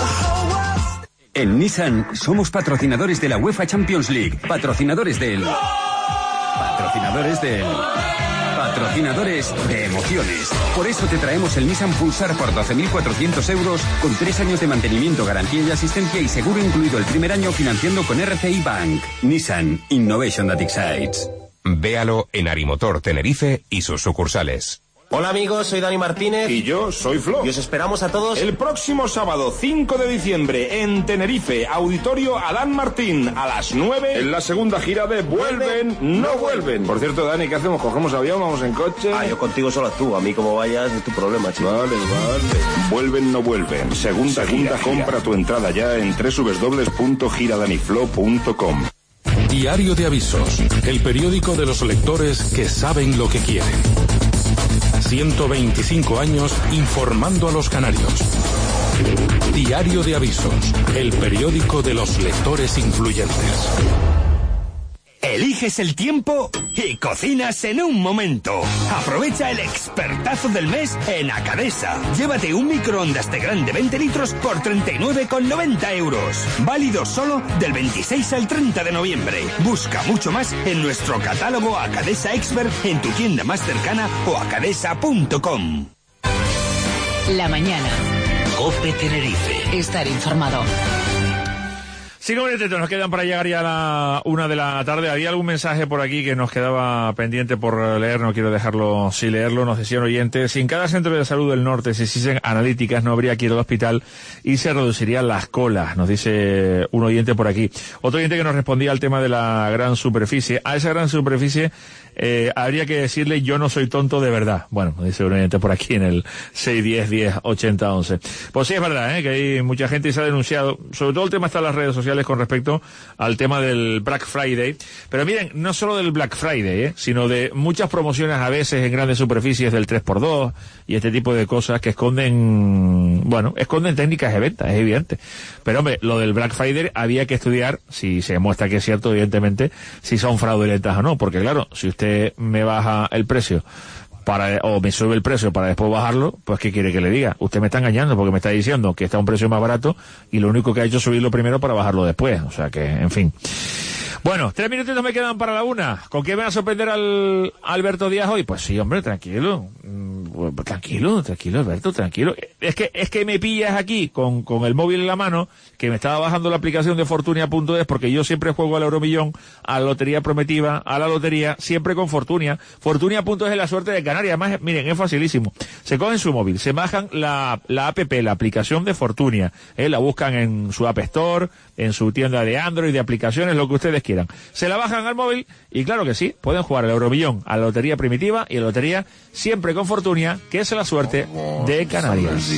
[SPEAKER 3] En Nissan somos patrocinadores de la UEFA Champions League, patrocinadores del... patrocinadores del... patrocinadores de emociones. Por eso te traemos el Nissan Pulsar por doce mil cuatrocientos euros con tres años de mantenimiento, garantía y asistencia y seguro incluido el primer año financiando con R C I Bank. Nissan, Innovation that excites.
[SPEAKER 5] Véalo en Arimotor Tenerife y sus sucursales.
[SPEAKER 15] Hola amigos, soy Dani Martínez.
[SPEAKER 22] Y yo soy Flo.
[SPEAKER 15] Y os esperamos a todos
[SPEAKER 22] el próximo sábado cinco de diciembre en Tenerife, Auditorio Adán Martín, a las nueve, en la segunda gira de Vuelven, no vuelven. Por cierto, Dani, ¿qué hacemos? ¿Cogemos avión? ¿Vamos en coche?
[SPEAKER 15] Ah, yo contigo solo tú. A mí como vayas es tu problema, chico.
[SPEAKER 22] Vale, vale. Vuelven, no vuelven. Segunda, segunda gira. Compra tu entrada ya en doble u doble u doble u punto gira daniflo punto com.
[SPEAKER 17] Diario de Avisos, el periódico de los lectores que saben lo que quieren. ciento veinticinco años informando a los canarios. Diario de Avisos, el periódico de los lectores influyentes.
[SPEAKER 10] Eliges el tiempo y cocinas en un momento. Aprovecha el expertazo del mes en Acadesa. Llévate un microondas de grande veinte litros por treinta y nueve con noventa euros. Válido solo del veintiséis al treinta de noviembre. Busca mucho más en nuestro catálogo Acadesa Expert en tu tienda más cercana o acadesa punto com.
[SPEAKER 18] La mañana.
[SPEAKER 4] COPE Tenerife.
[SPEAKER 18] Estar informado.
[SPEAKER 2] Cinco minutitos nos quedan para llegar ya a la una de la tarde. Había algún mensaje por aquí que nos quedaba pendiente por leer, no quiero dejarlo sin leerlo. Nos decía un oyente, si en cada centro de salud del norte se hiciesen analíticas no habría que ir al hospital y se reducirían las colas, nos dice un oyente por aquí. Otro oyente que nos respondía al tema de la gran superficie. A esa gran superficie eh, habría que decirle yo no soy tonto de verdad. Bueno, nos dice un oyente por aquí en el seis diez diez ochenta once. Pues sí, es verdad, ¿eh? que hay mucha gente y se ha denunciado, sobre todo el tema está en las redes sociales con respecto al tema del Black Friday. Pero miren, no solo del Black Friday, ¿eh? sino de muchas promociones a veces en grandes superficies del tres por dos y este tipo de cosas que esconden, bueno, esconden técnicas de venta, es evidente. Pero hombre, lo del Black Friday había que estudiar, si se demuestra que es cierto, evidentemente, si son fraudulentas o no. Porque claro, si usted me baja el precio para o me sube el precio para después bajarlo, pues ¿qué quiere que le diga? Usted me está engañando porque me está diciendo que está a un precio más barato y lo único que ha hecho es subirlo primero para bajarlo después. O sea que, en fin. Bueno, tres minutitos me quedan para la una. ¿Con qué me va a sorprender al Alberto Díaz hoy? Pues sí, hombre, tranquilo. Mm, tranquilo, tranquilo, Alberto, tranquilo. Es que es que me pillas aquí con, con el móvil en la mano, que me estaba bajando la aplicación de Fortunia punto es, porque yo siempre juego al Euromillón, a la Lotería Prometiva, a la lotería, siempre con Fortunia. Fortunia punto es la suerte de Canarias. Además, miren, es facilísimo. Se cogen su móvil, se bajan la, la app, la aplicación de Fortunia, ¿eh? La buscan en su App Store, en su tienda de Android, de aplicaciones, lo que ustedes quieran. Se la bajan al móvil y claro que sí, pueden jugar al Euromillón, a la Lotería Primitiva y a la Lotería siempre con Fortunia, que es la suerte de Canarias.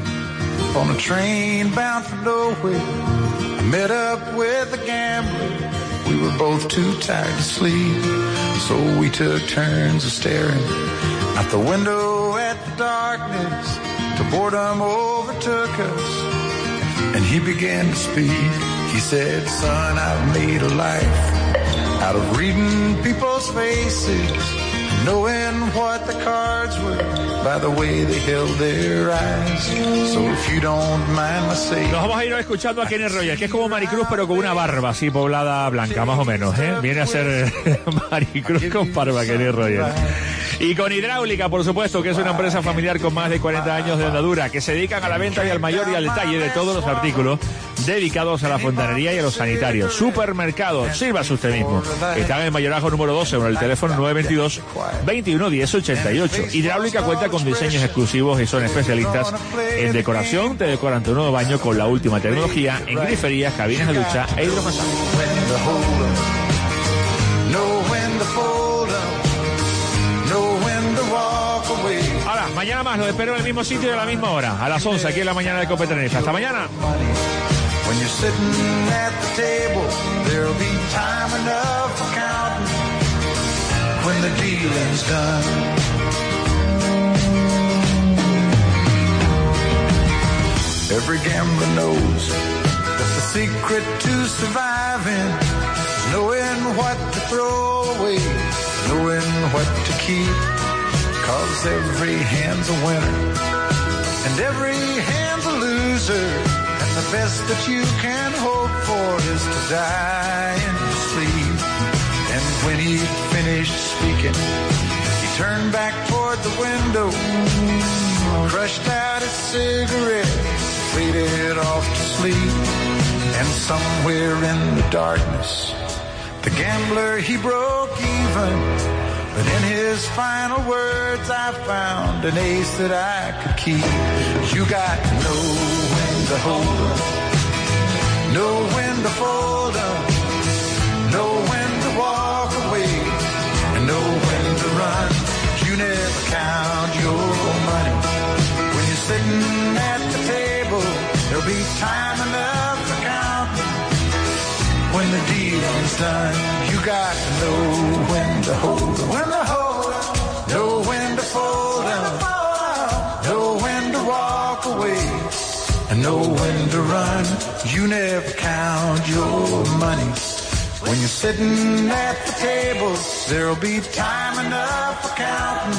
[SPEAKER 23] On a train bound for nowhere, I met up with a gambler. We were both too tired to sleep, so we took turns of staring out the window at the darkness till boredom overtook us, and he began to speak. He said, son, I've made a life out of reading people's faces, knowing what the cards were by the way they held their eyes. So if you don't mind my saying.
[SPEAKER 2] Nos vamos a ir escuchando a Kenny Rogers, que es como Maricruz pero con una barba así poblada blanca, más o menos, ¿eh? Viene a ser Maricruz con barba, Kenny Rogers. Y con Hidráulica, por supuesto, que es una empresa familiar con más de cuarenta años de andadura, que se dedican a la venta y al mayor y al detalle de todos los artículos dedicados a la fontanería y a los sanitarios. Supermercados, sírvase usted mismo. Están en el Mayorazgo número doce, con el teléfono nueve veintidós, veintiuno diez ochenta y ocho. Hidráulica cuenta con diseños exclusivos y son especialistas en decoración. Te decoran tu nuevo baño con la última tecnología en griferías, cabinas de ducha e hidromasaje. Ahora, mañana más, lo espero en el mismo sitio y a la misma hora, a las once, aquí en la mañana de COPE Tenerife. Hasta mañana.
[SPEAKER 23] When you're sitting at the table, there'll be time enough for counting when the dealing's done. gambler knows that the secret to surviving is knowing what to throw away, knowing what to keep. Cause every hand's a winner and every hand's a loser. And the best that you can hope for is to die in your sleep. And when he finished speaking, he turned back toward the window, crushed out his cigarette, faded off to sleep. And somewhere in the darkness, the gambler, he broke even. But in his final words, I found an ace that I could keep. You got to know when to hold up, know when to fold up, know when to walk away, and know when to run. You never count your money. When you're sitting at the table, there'll be time enough for counting. When the dealing's done, you got to know when to hold them, when to hold them, know when to fold them, know when to walk away, and know when to run. You never count your money. When you're sitting at the table, there'll be time enough for counting.